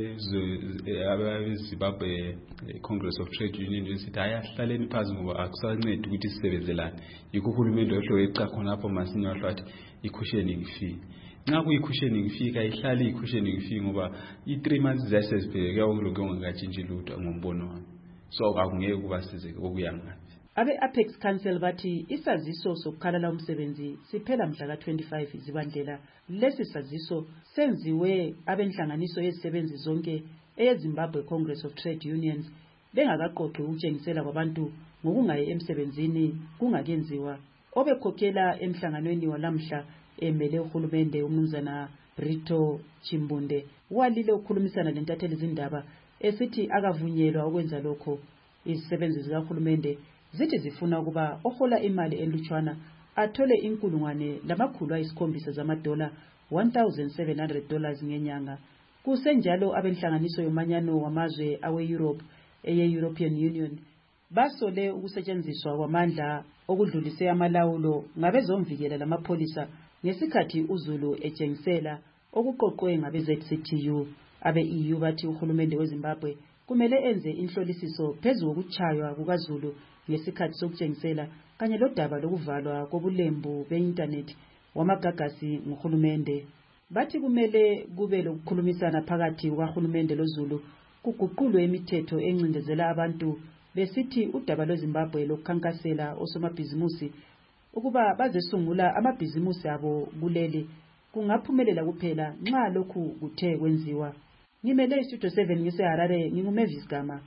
beZimbabwe Congress of Trade Union besithi ayahlaleni phansi ngoba akusancedi ukuthi sisebenzelane. Yikho uhulumende ohlo eca khona lapho masinya wathi i-cushioning fee. Nxa kuyi-cushioning fee kayihlali i-cushioning fee ngoba i-3 months zasezibheke okuloko ongakatshintshi lutho ngombono wami. So akungeke kubasize okuyanga. Abe-Apex Council bathi isaziso sokukhalala umsebenzi siphela mhla ka-25 Zibandlela. Lesi saziso senziwe abenhlanganiso yezisebenzi zonke eyeZimbabwe Congress of Trade Unions bengakaqoqi ukutshengisela kwabantu ngokungayi emsebenzini kungakenziwa. Obekhokhela emhlanganweni walamhla emele uhulumende umnumzana Brito Chimbunde walile ukukhulumisana lentatheli zindaba esithi akavunyelwa ukwenza lokho. Izisebenzi zikahulumende zithi zifuna ukuba ohola imali elutshwana athole $700 zamadola $1,700 ngenyanga. Kusenjalo abenhlanganiso yomanyano wamazwe awe-Europe eye-European Union basole ukusetshenziswa kwamandla okudlulise amalawulo ngabezomvikela lamapholisa ngesikhathi uZulu etshengisela okuqoqwe ngabe-ZCTU. Abe-EU bathi uhulumende weZimbabwe kumele enze inhlolisiso phezu kokutshaywa kukaZulu ngesikhathi sokutshengisela kanye lodaba lokuvalwa kobulembu be-internet wamagagasi nguhulumende. Bathi kumele kube lokukhulumisana phakathi kukahulumende loZulu kuguqulwe imithetho encindezela abantu besithi udaba lweZimbabwe lokukhankasela osomabhizimusi ukuba bazesungula amabhizimusi abo kuleli kungaphumelela kuphela nxa lokhu kuthe kwenziwa. Ngimele iStudio 7 ngiseHarare nginguMavis Gama.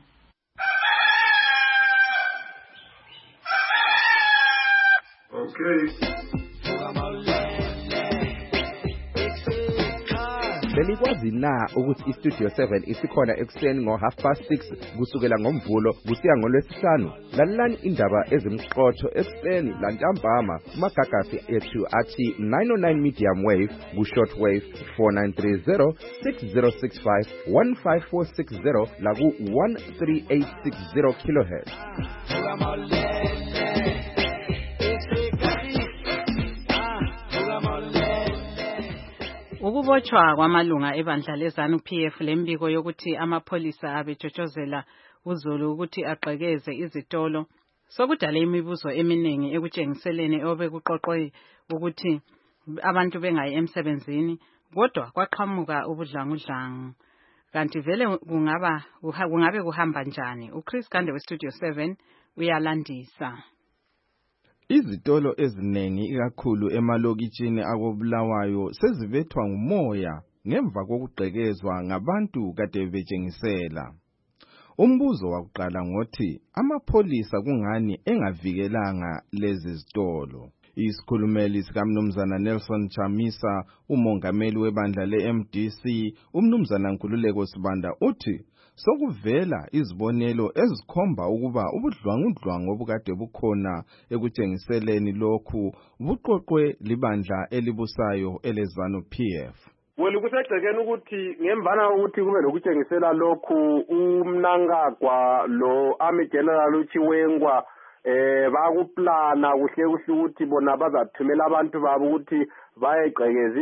Okay. Belikwazi na ukuthi iStudio 7 isikhona ekuseni ngo6:30 kusukela ngoMvulo kusiya ngoLwesihlanu? Lalelani indaba ezimqotho ekuseni lantambama kumagagasi ethu athi 909 medium wave ku-short wave 4930 6065 15460 laku 13860 kHz. Ukubotshwa kwamalunga ebandla leZANU-PF lembiko yokuthi amapholisa abetshotshozela uZulu ukuthi aqhekeze izitolo sokudala imibuzo eminingi ekutshengiseleni obekuqoqwe ukuthi abantu bengayi emsebenzini kodwa kwaqhamuka ubudlangudlangu. Kanti vele kungabe kuhamba njani? uChris Gande weStudio 7 uyalandisa. Izitolo eziningi ikakhulu emalokitshini akobulawayo sezibethwa ngumoya ngemva kokugqekezwa ngabantu kade betshengisela. Umbuzo wakuqala ngothi amapholisa kungani engavikelanga lezi zitolo. Isikhulumeli sikaMnumzana Nelson Chamisa, umongameli webandla leMDC, uMnumzana Nkululeko Sibanda uthi sokuvela izibonelo ezikhomba ukuba ubudlwangudlwangu obukade bukhona ekutshengiseleni lokhu buqoqwe libandla elibusayo eleZANU-PF. Kusegcekeni ukuthi ngemvana ukuthi kube lokutshengisela lokhu uMnangagwa lo Army General uChiwengwa bakuplana kuhle ukuthi bona bazathumela abantu babo ukuthi bayegqekeza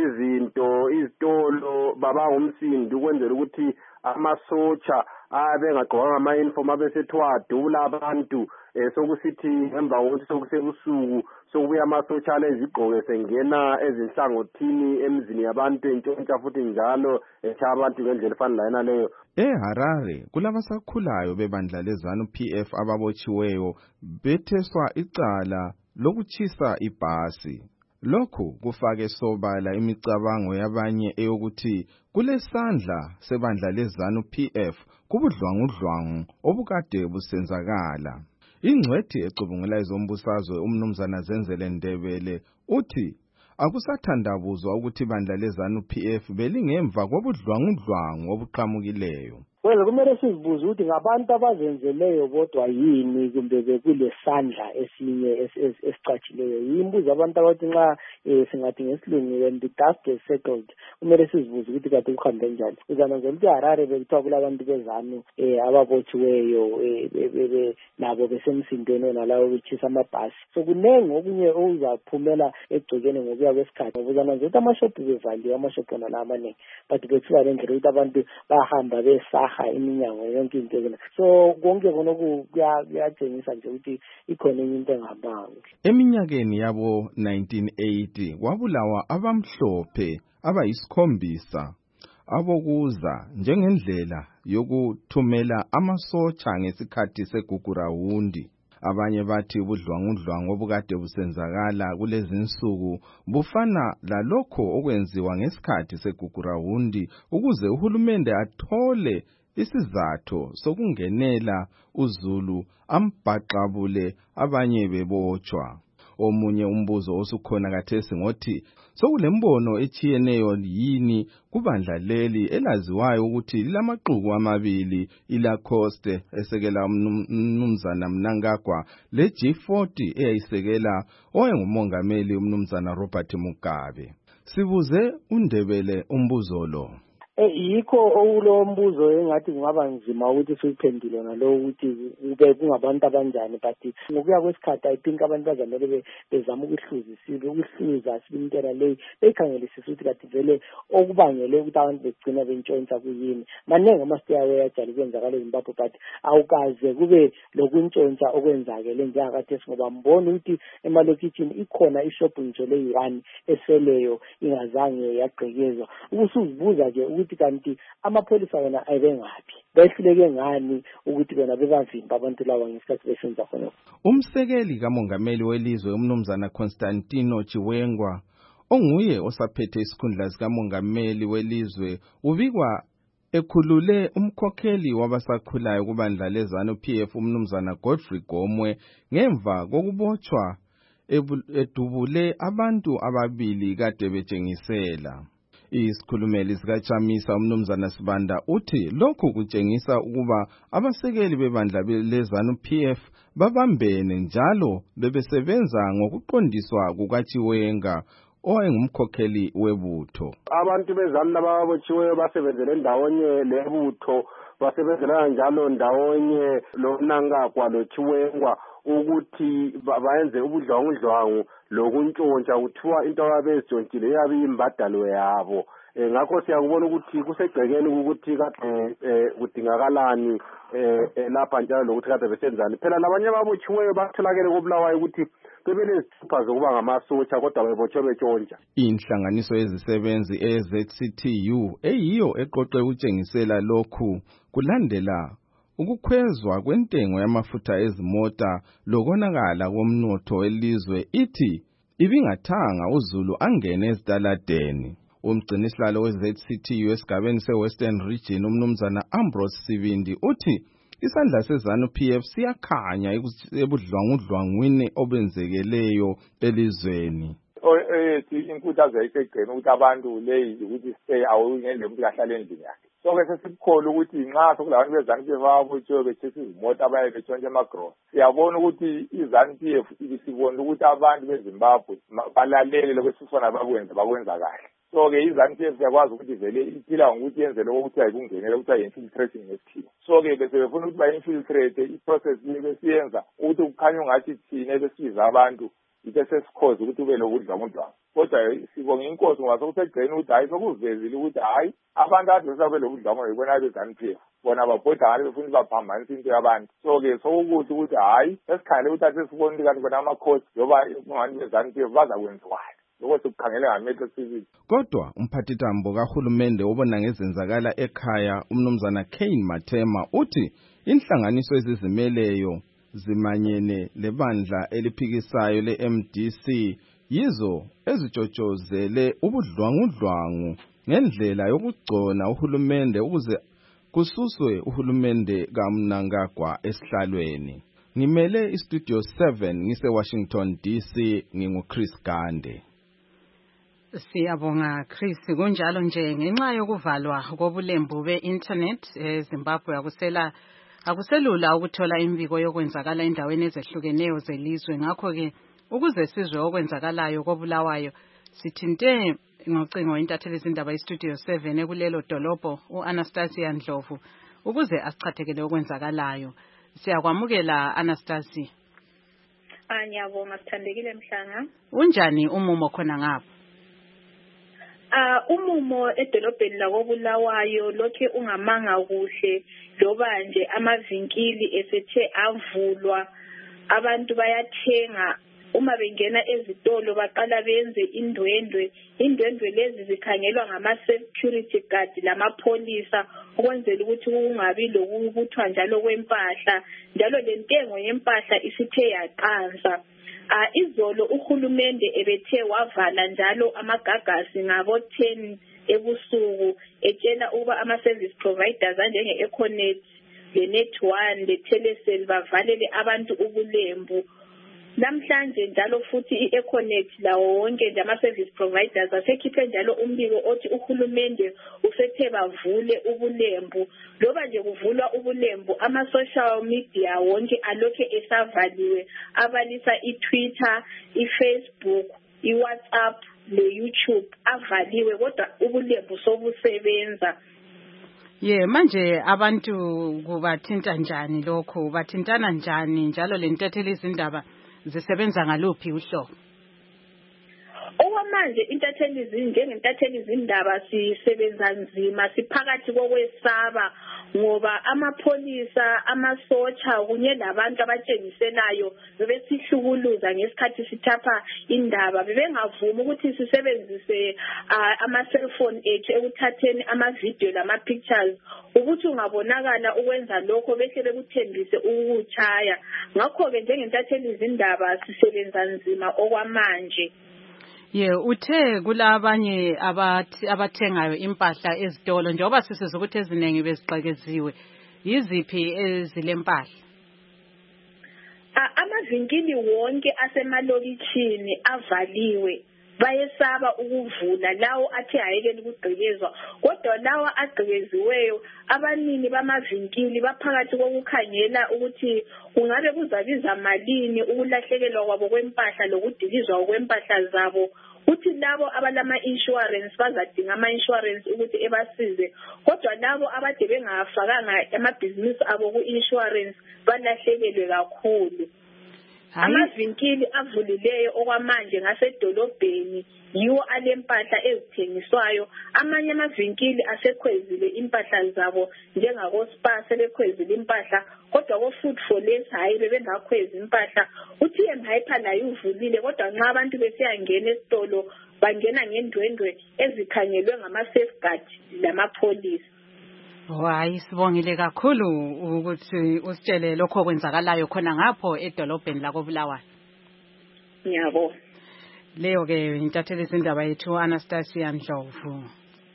izitolo babangumsindi ukwenzela ukuthi amasotsha abengagqokanga ama-uniform abesethiwadula abantu sokusithi ngemva kokuthi sokusebusuku sokubuya amasotsha alezigqoko sengena ezinhlangothini emizini yabantu entshontsha futhi njalo etshaya abantu ngendlela efana layena leyo. EHarare kulabasakhulayo bebandla leZANU-PF ababotshiweyo betheswa icala lokutshisa ibhasi. Lokhu kufake sobala imicabango yabanye eyokuthi kulesandla sebandla leZANU-PF kubudlwangudlwangu obukade busenzakala. Ingcwethi ecubungula ezombusazwe uMnumzana Zenzele Ndebele uthi akusathandabuzwa ukuthi ibandla leZANU-PF belingemva kobudlwangudlwangu obuqhamukileyo. Well, kumele sizibuze ukuthi ngabantu abazenzeleyo bodwa yini kumbe bekule sandla esinye esicatshileyo. Yimbuzo abantu abathi nxa singathi ngesilungu when the dust is settled kumele sizibuze ukuthi kade kuhambe njani. Uzananzela ukuthi Harare bekuthiwa kulabantu bezanu ababotshiweyo nabo besemsindweni nalawo betshisa amabhasi. So kunengi okunye okuzaphumela egcekeni ngokuya kwesikhathi. Uzananzela ukuthi amashophu bevaliwe, amashophu wona amanengi, but bethiwa lendlela ukuthi abantu bahamba besaha iminyango yonke into ekena. So konke khona kuyatshengisa nje ukuthi ikhona enye into engahambanga. Eminyakeni yabo 1980 kwabulawa abamhlophe abayisikhombisa abokuza njengendlela yokuthumela amasotsha ngesikhathi segugurawundi. Abanye bathi ubudlwangudlwangu obukade busenzakala kulezi insuku bufana lalokho okwenziwa ngesikhathi segugurawundi ukuze uhulumende athole isizathu sokungenela uZulu ambhaqabule abanye bebotshwa. Omunye umbuzo osukhona khathesi ngothi sokulembono etshiyeneyo yini kubandla leli elaziwayo ukuthi lilamaqhuku amabili, iLacoste esekela umnumzana Mnangagwa leG40 eyayisekela owayengumongameli umnumzana Robert Mugabe. Sibuze uNdebele umbuzo lo. Yikho okulo mbuzo engathi kungaba nzima ukuthi siphendule ngalo ukuthi ube kungabantu abanjani, but ngokuya kwesikhathi I think abantu bazamele bezama ukuhluza sibintela leyi bekhangelisisa ukuthi kade vele okubangele ukuthi abantu begcina bentshontsha kuyini. Maningi amasiteyawe ajali kwenzakala eZimbabwe, but awukaze kube lokuntshontsha okwenzakele njengakathesi ngoba mbona ukuthi emalokitshini ikhona ishop nje leyi-1 eseleyo ingazange yagqekezwa. Ukusuzibuza nje ukuthi kanti amapholisa wona ayebengaphi, behluleke ngani ukuthi bona bebavimba abantu laba ngesikhathi besenza khona. Umsekeli kamongameli welizwe umnumzana Constantino Chiwengwa onguye osaphethe isikhundla sikamongameli welizwe ubikwa ekhulule umkhokheli wabasakhulayo kubandla leZANU-PF umnumzana Godfrey Gomwe ngemva kokubotshwa edubule abantu ababili kade betshengisela. Isikhulumeli sikaChamisa umnumzana Sibanda uthi lokhu kutshengisa ukuba abasekeli bebandla leZANU-PF babambene njalo bebesebenza ngokuqondiswa kukaChiwenga owayengumkhokheli webutho. Abantu bezanu lababotshiweyo basebenzele ndawonye lebutho, basebenzela njalo ndawonye lo Mnangagwa lo Chiwengwa ukuthi bayenze ubudlwangudlwangu lokuntshontsha kuthiwa into ababezijontshile yabe imbadalo yabo. Ngakho siyakubona ukuthi kusegcekeni ukuthi kade kudingakalani lapha njalo lokuthi kade besenzani. Phela labanye ababotshiweyo batholakele kobulawayo ukuthi bebelezithupha zokuba ngamasotsha kodwa bebotshwe betshontsha. Inhlanganiso yezisebenzi eZCTU eyiyo eqoqe ukutshengisela lokhu kulandela ukukhwezwa kwentengo yamafutha ezimota lokonakala komnotho welizwe ithi ibingathanga uZulu angene ezitaladeni. Umgcinisihlalo weZCTU esigabeni seWestern Region umnumzana Ambrose Sibindi uthi isandla seZANU-PF siyakhanya ebudlwangudlwangwini obenzekeleyo elizweni. Inkuthazo yayisegceni ukuthi abantu leyi ukuthi stay awungene umuntu kahlale endlini yakhe. So-ke sesikukhola ukuthi nxa sokulabantu beZANU-PF ababotshiwe betshisa izimota abaye betshontsha amagross, siyabona ukuthi iZANU-PF sibona ukuthi abantu beZimbabwe balalele lokho esifuna bakwenza kahle. So-ke iZANU-PF siyakwazi ukuthi vele iphila ngokuthi yenze lokho ukuthi ayikungenela ukuthi ayi-infiltration ngesikhiwa. So-ke besebefuna ukuthi ba-infiltrate i-process le besiyenza ukuthi kukhanye ungathi thina ebesiza abantu ite sesikhoze ukuthi ube lokudlwangudlwangu. Kodwa sibonga inkosi ngoba sokusegceni ukuthi hayi sokuvezile ukuthi hayi abantu ade besaba belobudlwangu yibona beZANU-PF bona babhoda ngale befuna baphambanisa into yabantu. So-ke sokukuthi ukuthi hayi esikhangele ukuthi asesibona ukuthi kanti bona amakhosi yoba abantu beZANU-PF bazakwenziwani. Lokho sikukhangele ngamehlo sibili. Kodwa umphathitambo kahulumende obona ngezenzakala ekhaya umnumzana Kane Mathema uthi inhlanganiso ezizimeleyo zimanyene lebandla eliphikisayo leMDC yizo ezijotshozele ubudlwangudlwangu ngendlela yokugcona uhulumende ukuze kususwe uhulumende kaMnangagwa esihlalweni. Ngimele iStudio 7 ngise Washington DC, nginguChris Gande. Siyabonga Chris, kunjalo nje ngenxa yokuvalwa kobulembu be-internet eZimbabwe akuselula ukuthola imbiko yokwenzakala endaweni ezehlukeneyo zelizwe. Ngakho-ke ukuze sizwe okwenzakalayo koBulawayo sithinte ngocingo intatheli zindaba iStudio 7 ekulelo dolobho u-Anastasia Ndlovu ukuze asichathekele okwenzakalayo. Siyakwamukela Anastasia. Ngiyabonga Sithandekile Mhlanga. Unjani umumo khona ngapha? Umumo edolobheni lakoBulawayo lokhe ungamanga kuhle loba nje amavinkili esethe avulwa, abantu bayathenga. Uma bengena ezitolo baqala benze indwendwe lezi zikhangelwa ngama-security guard lamapholisa ukwenzela ukuthi kungabi lokubuthwa njalo kwempahla, njalo lentengo yempahla isithe yaqansa. Izolo uhulumende ebethe wavala njalo amagagasi ngabo-10 ebusuku etshela ukuba ama-service providers anjenge-Econet, le-Net1, le-Telecel bavalele abantu ubulembu. Namhlanje njalo futhi i-Econet lawo wonke nje ama-service providers asekhiphe njalo umbiko othi uhulumende usethe bavule ubulembu. Loba nje kuvulwa ubulembu, ama-social media wonke alokhe esavaliwe, abalisa i-Twitter, i-Facebook, i-WhatsApp, le-YouTube avaliwe, kodwa ubulembu sobusebenza. Manje abantu kubathinta njani lokho? Bathintana njani njalo lentatheli izindaba zisebenza ngaluphi uhlobo? Okwamanje njengentatheli izindaba sisebenza nzima, siphakathi kokwesaba ngoba amapholisa, amasotsha kunye labantu abatshengiselayo bebesihlukuluza ngesikhathi sithapha indaba. Bebengavumi ukuthi sisebenzise ama-cellphone ethu ekuthatheni ama-video lama-pictures ukuthi ungabonakala ukwenza lokho behle bekuthembise ukutshaya. Ngakho-ke njengentatheli izindaba sisebenza nzima okwamanje. Uthe kulabanye abathengayo impahla ezitolo njengoba sisiza ukuthi eziningi bezixekeziwe, yiziphi ezilempahla? Amavinkili wonke asemalokitshini avaliwe. Bayesaba ukuvula lawo athe ayekela ukugqikezwa, kodwa lawa agqikeziweyo abanini bamavinkili baphakathi kokukhangela ukuthi kungabe kuzabiza malini ukulahlekelwa kwabo kwempahla lokudilizwa kwempahla zabo. Uthi labo abalama-insurance bazadinga ama-insurance ukuthi ebasize, kodwa labo abade bengafakanga amabhizinisi abo ku-insurance balahlekelwe kakhulu. Amavinkili avulileyo okwamanje ngasedolobheni yiwo alempahla ezithengiswayo. Amanye amavinkili asekhwezile impahla zabo njengako-Spar sebekhwezile impahla, kodwa ko-Food for Less hayi bebengakhwezi impahla. UTM Hyper layo uvulile, kodwa nxa abantu besiyangena esitolo bangena ngendwendwe ezikhangelwe ngama-safeguard lamapholisa. Hayi, sibongile kakhulu ukuthi usitshele lokho okwenzakalayo khona ngapho edolobheni lakoBulawayo. Ngiyabonga. Leyo-ke intatheli izindaba yethu Anastasia Ndlovu.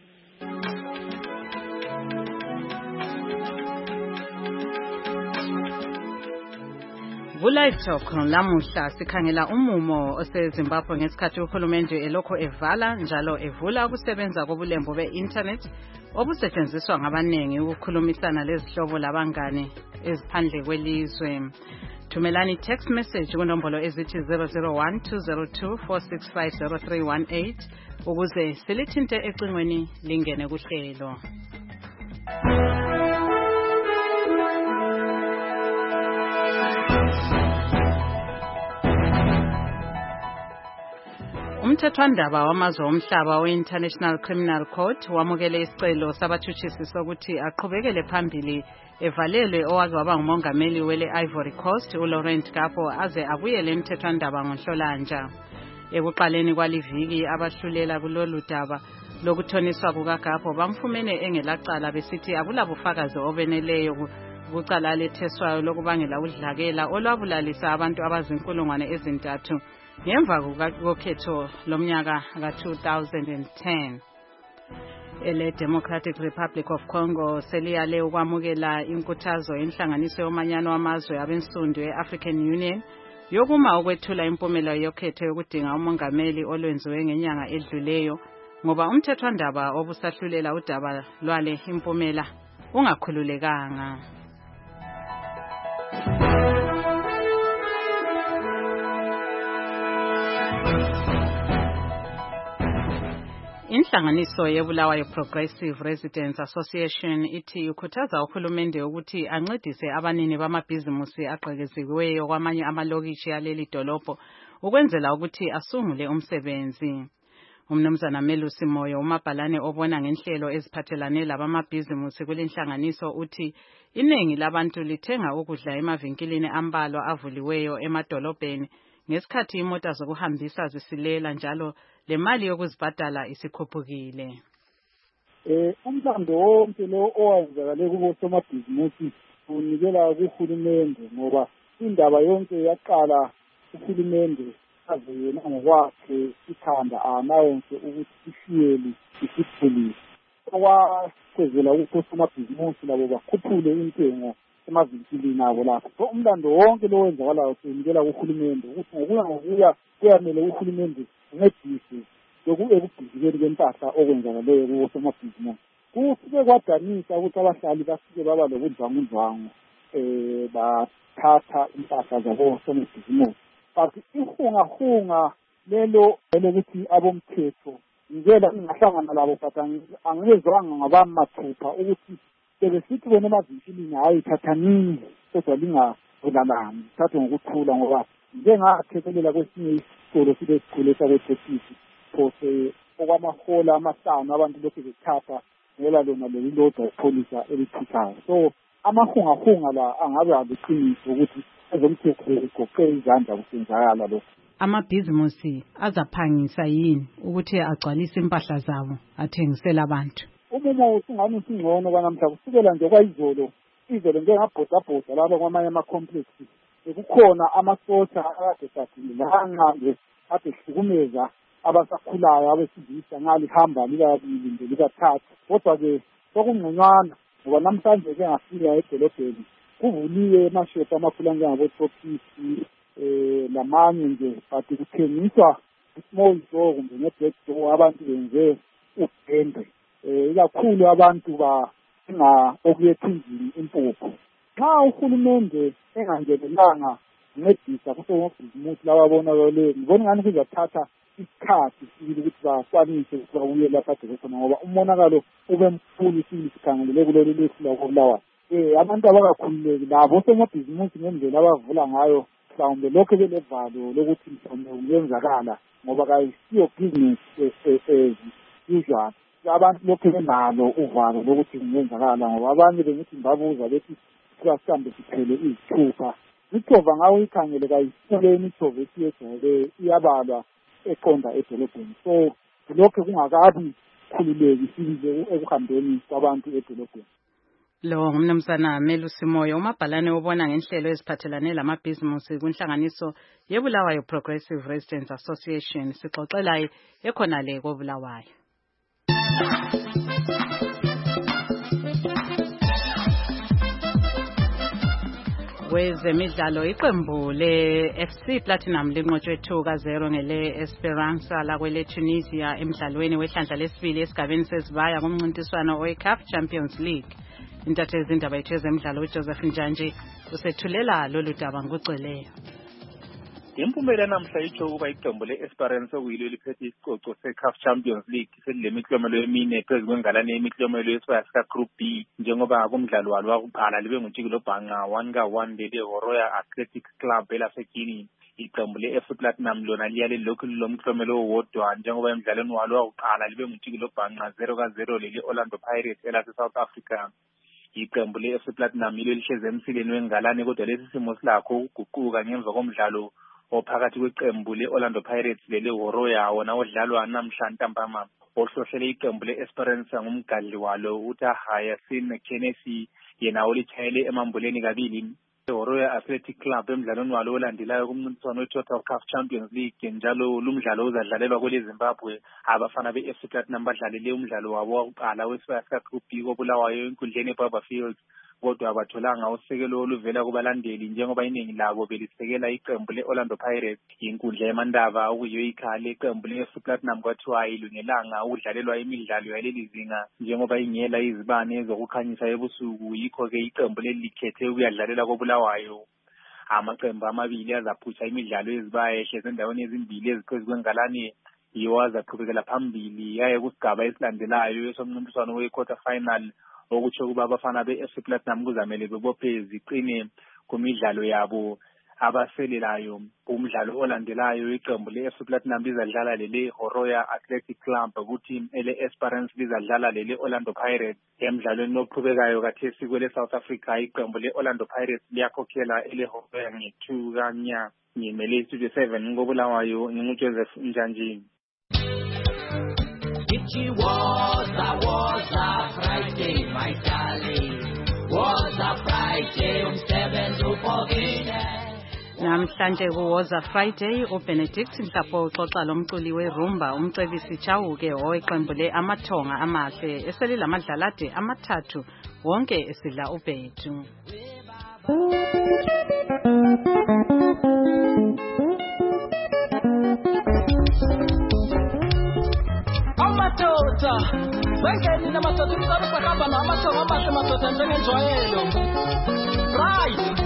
Ku-Live Talk lamuhla sikhangela umumo oseZimbabwe ngesikhathi uhulumende elokho evala njalo evula ukusebenza kobulembu be-internet obusetshenziswa ngabaningi ukukhulumisana lezihlobo labangane eziphandle kwelizwe. Thumelani text message kunombolo ezithi 001-202-465-0318 ukuze silithinte ecingweni lingene kuhlelo. Umthethwandaba wamazwe omhlaba we-International Criminal Court wamukele isicelo sabatshutshisi sokuthi aqhubekele phambili evalelwe owake waba ngumongameli wele Ivory Coast uLaurent Gbagbo aze abuyele emthethwandaba ngoNhlolanja. Ekuqaleni kwaliviki abahlulela kulolu daba lokuthoniswa kukaGgbagbo bamfumene engelacala besithi akulabufakazi obeneleyo kucala letheswayo lokubangela udlakela olwabulalisa abantu abazinkulungwane ezintathu ngemva kokhetho lomnyaka ka-2010. ele Democratic Republic of Congo seliyale ukwamukela inkuthazo yenhlanganiso yomanyano wamazwe abensundu e-African Union yokuma ukwethula impumela yokhetho yokudinga umongameli olwenziwe ngenyanga edluleyo ngoba umthethwandaba obusahlulela udaba lwale impumela ungakhululekanga. Inhlanganiso yeBulawayo Progressive Residents Association ithi ikhuthaza uhulumende ukuthi ancedise abanini bamabhizimusi agqekeziweyo kwamanye amalokishi aleli dolobho ukwenzela ukuthi asungule umsebenzi. Umnumzana Melusi Moyo umabhalane obona ngenhlelo eziphathelane labamabhizimusi kulenhlanganiso uthi iningi labantu lithenga ukudla emavinkilini ambalwa avuliweyo emadolobheni ngesikhathi imota zokuhambisa zisilela njalo le mali yokuzibhadala isikhuphukile. Umthando wonke lo owenzakale kubo somabhizimusi unikela kuhulumende ngoba indaba yonke yaqala uhulumende aze yena ngokwakhe ithanda anawonke ukuthi isiyeli isiphelile. Okwakwezela ukuthi somabhizimusi labo bakhuphule intengo emavinkilini abo lapho. So umlando wonke lo wenzakalayo unikela kuhulumende ukuthi ngokuya kuyamele uhulumende uncedise ekubhizikeni kwempahla okwenzakaleyo kuwo somabhizimusi. Kufike kwadanisa ukuthi abahlali bafike baba lobudlwangudlwangu bathatha impahla zabo somabhizimusi. But ihungahunga lelo elokuthi abomthetho ngikela ingahlangana labo but angezwanga ngabamathupha ukuthi sebesithi bona emavinkilini hayi thathanini kodwa lingabulalani thathe ngokuthula ngoba njengathethelela kwesinye isitolo sibe sikhule sakwethethisi phose okwamahola amahlanu abantu lokhu bethatha ngela lona leli lodwa ipholisa elithuthayo. So amahungahunga la angabe aliqiniso ukuthi ezomthetho igoqe izandla kusenzakala lokho. Amabhizimusi azaphangisa yini ukuthi agcwalise impahla zabo athengisela abantu? Umumo usingani usingcono kwanamhla kusukela nje kwayizolo izolo ngengabhodabhoda lapha kwamanye ama-complex kukhona amasosha akade sathilanga ade hlukumeza abasakhulayo abesilisa ngalihamba likabili nje likathathu. Kodwa-ke sokungconywana ngoba namhlanje ke ngafika edolobheni kuvuliwe emashophu amakhulu anjengabo-Tropisi lamanye nje but kuthengiswa i-small door kumbe nge-black door abantu benze upende. Ikakhulu abantu okuyethunjini impuphu. Nxa uhulumende engangenelanga ncedisa kusomabhizimusi lababonakeleyo ngibona ngani kuzathatha isikhathi sibili ukuthi bakwanise ukuthi babuye lapha khona ngoba umonakalo ube mkhulu sikhangelele kuleli lesu lakoBulawayo. Abantu abakakhululeki labo somabhizimusi ngendlela abavula ngayo mhlawumbe lokho belevalo lokuthi mhlawumbe kuyenzakala ngoba kayisiyo business usual. Abantu lokho benalo uvalo lokuthi kungenzakala ngoba abanye bengithi ngibabuza bethi sihambe siphele izithupha. Imithova ngawo ikhangele kayisole imithova esiyejwayele iyabalwa eqonda edolobheni. So lokho kungakabi khululeki sibile ekuhambeni kwabantu edolobheni. Lo ngumnumzana Melusi Moyo umabhalane obona ngenhlelo eziphathelane lamabhizimusi kunhlanganiso yeBulawayo Progressive Residents Association sixoxela ekhona le koBulawayo. Kwezemidlalo iqembu le-FC Platinum linqotshwe 2-0 ngele Esperança lakwele Tunisia emidlalweni wehlandla lesibili esigabeni sezibaya kumncintiswano we-CAF Champions League. Intatheli zindaba yethu ezemidlalo uJoseph Njanje usethulela lolu daba ngokuceleyo. Impumela namhla itsho ukuba iqembu le-Esperance okuyilo eliphethe isicoco se-CAF Champions League selemiklomelo emine phezu kwengalane yemiklomelo yesibaya sika-Group B njengoba kumdlalo walo wakuqala libe nguTshikilo Bhanqa 1-1 lele-Horoya Athletic Club elaseGuinea. Iqembu le-FC Platinum lona liyale lokhu lilomklomelo owodwa njengoba emdlalweni walo wakuqala libe nguTshikilo Bhanqa 0-0 lele-Orlando Pirates elase-South Africa. Iqembu le-FC Platinum yilo lihleze emsileni wengalane kodwa lesi simo silakho ukuguquka ngemva komdlalo ophakathi kweqembu le-Orlando Pirates lele-Horoya wona odlalwa namhla ntambama. Ohlohlele iqembu le-Esperance ngumgadli walo uTahayasin Kennedy yena olithayele emambuleni kabili. I-Horoya Athletic Club emdlalweni walo olandelayo kumncintiswano we-Total CAF Champions League njalo lumdlalo uzadlalelwa kwele Zimbabwe. Abafana be-FC Platinum badlalele umdlalo wabo wokuqala wesibaya sika-Group B koBulawayo enkundleni eBarberfield kodwa abatholanga usekelo oluvela kubalandeli njengoba iningi labo belisekela iqembu le-Orlando Pirates. Inkundla yamandaba okuyiyo ikhale iqembu le-FC Platinum kwathiwa ayilungelanga ukudlalelwa imidlalo yaleli zinga njengoba ingela izibane ezokukhanyisa ebusuku, yikho-ke iqembu leli likhethe ukuyadlalela koBulawayo. Amaqembu amabili azaphutha imidlalo ezibayehle zendaweni ezimbili eziphezu kwengalane yiwo azaqhubekela phambili yaye kusigaba esilandelayo esomncintiswano we-quarter final, okutsho ukuba abafana be-FC Platinum kuzamele bebophe ziqine kumidlalo yabo abaselelayo. Umdlalo olandelayo iqembu le-FC Platinum lizadlala lele-Horoya Athletic Club, ukuthi ele-Esperance lizadlala lele-Orlando Pirates. Emdlalweni oqhubekayo kathesi kwele-South Africa, iqembu le-Orlando Pirates liyakhokhela ele-Horoya nge-2 kanya. Ngimele iStudio 7 ngoBulawayo, nginguJoseph Njanjini. It was a Friday, my darling. Was a Friday, umsebenzi upokile. Namhlanje kuwoza Friday, uBenedict Mhlapho uxoxa lomculi werumba umcebisi Chauke oweqembu le-Amathonga Amahle eselilamadlalade amathathu wonke esidla ubhedu. Amadoda bengeni namadoda umsakaba namathonga amahle madoda njengenjwayelo. Right.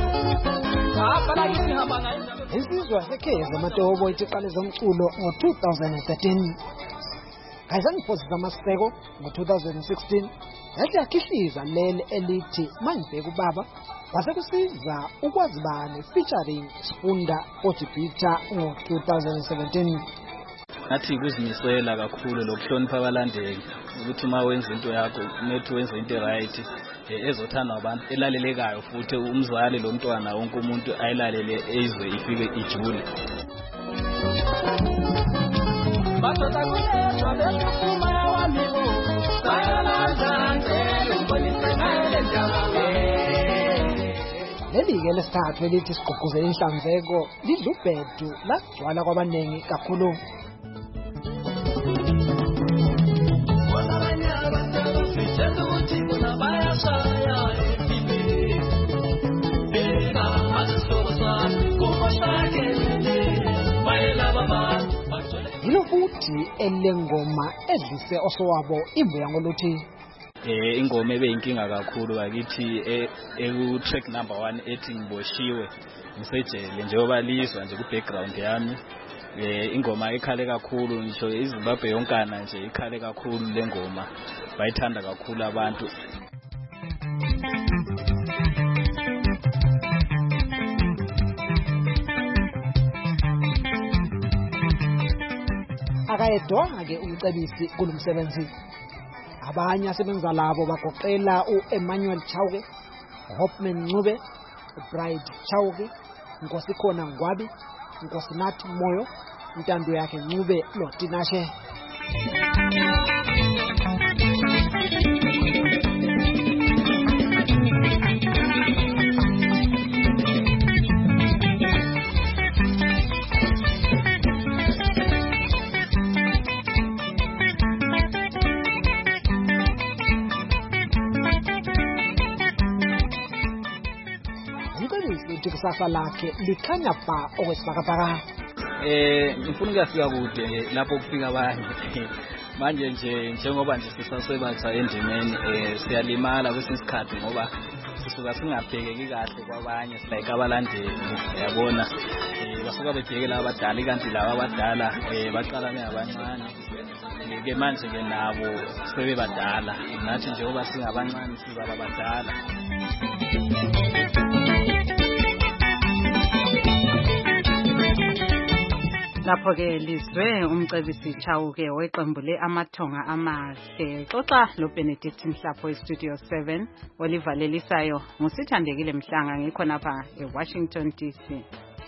Insizwa yasekheza amatobo itiqale zomculo ngo-2013. Ngayizangiphosisa amaseko ngo-2016. Yathi yakhihliza leli elithi Mangibheka ubaba wasekusiza ukwazi bani featuring Sifunda Ojibhitha ngo-2017. Ngathi kuzimisela kakhulu lokuhlonipha abalandeli ukuthi uma wenza into yakho nethi wenza into right ezothandwa abantu elalelekayo futhi umzali lo mntwana wonke umuntu ayilalele ezwe ifike ijule. Bathola kulethwa bephuma yawamilo sayalanzanzela umbonise ngale njalo. Leli-ke lesithathu elithi sigqugquzele inhlanzeko lidla ubhedu lagcwala kwabaningi kakhulu. Yilo futhi elengoma edlise osowabo imbuya ngoluthi ingoma ebeyinkinga kakhulu bakithi eku-track number 1 ethi ngiboshiwe ngisejele njengoba lizwa nje ku-background yami. Ingoma ikhale kakhulu ngisho iZimbabwe yonkana nje ikhale kakhulu le ngoma, bayithanda kakhulu abantu. Akayedwa-ke umcebisi kulomsebenzi. Abanye asebenza labo bagoqela u-Emmanuel Chauke, uHopman Ncube, uBride Chauke, Nkosikhona Ngwabi, Nkosinathi Moyo, intando yakhe Ncube noTinashe. Kusasa lakhe likhanya ba okwesibhakabhaka. Ngifuna ukuyafika kude lapho kufika abanye. Manje nje njengoba nje sisasebenza endimeni siyalimala kwesinye isikhathi ngoba sisuka singabhekeki kahle kwabanye like abalandeli yabona basuka bebhekela abadala kanti laba abadala baqala bengabancane ke manje ke nabo sebebadala nathi njengoba singabancane siba abadala. Lapho-ke lizwe umcebisi Chauke weqembu le-Amathonga Amahle xoxa loBenedict Mhlapho eStudio 7 olivalelisayo ngusithandekile Mhlanga ngikhonapha eWashington DC.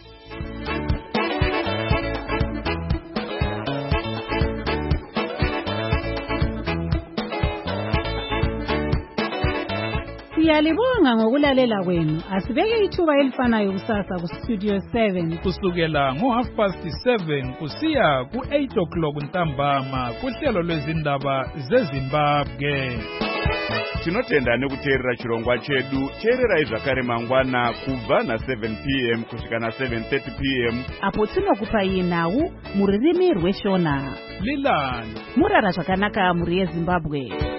Siyalibonga ngokulalela kwenu. Asibeke ithuba elifanayo kusasa kuStudio 7 kusukela ngo7:30 kusiya ku8 o'clock ntambama kuhlelo lwezindaba zeZimbabwe. tinotenda nekuteerera chirongwa chedu. Teererai zvakare mangwana kubva na7 p.m. kusvika na7:30 p.m. apo tinokupai nhau mururimi rweshona. Lilani murara zvakanaka muri yeZimbabwe.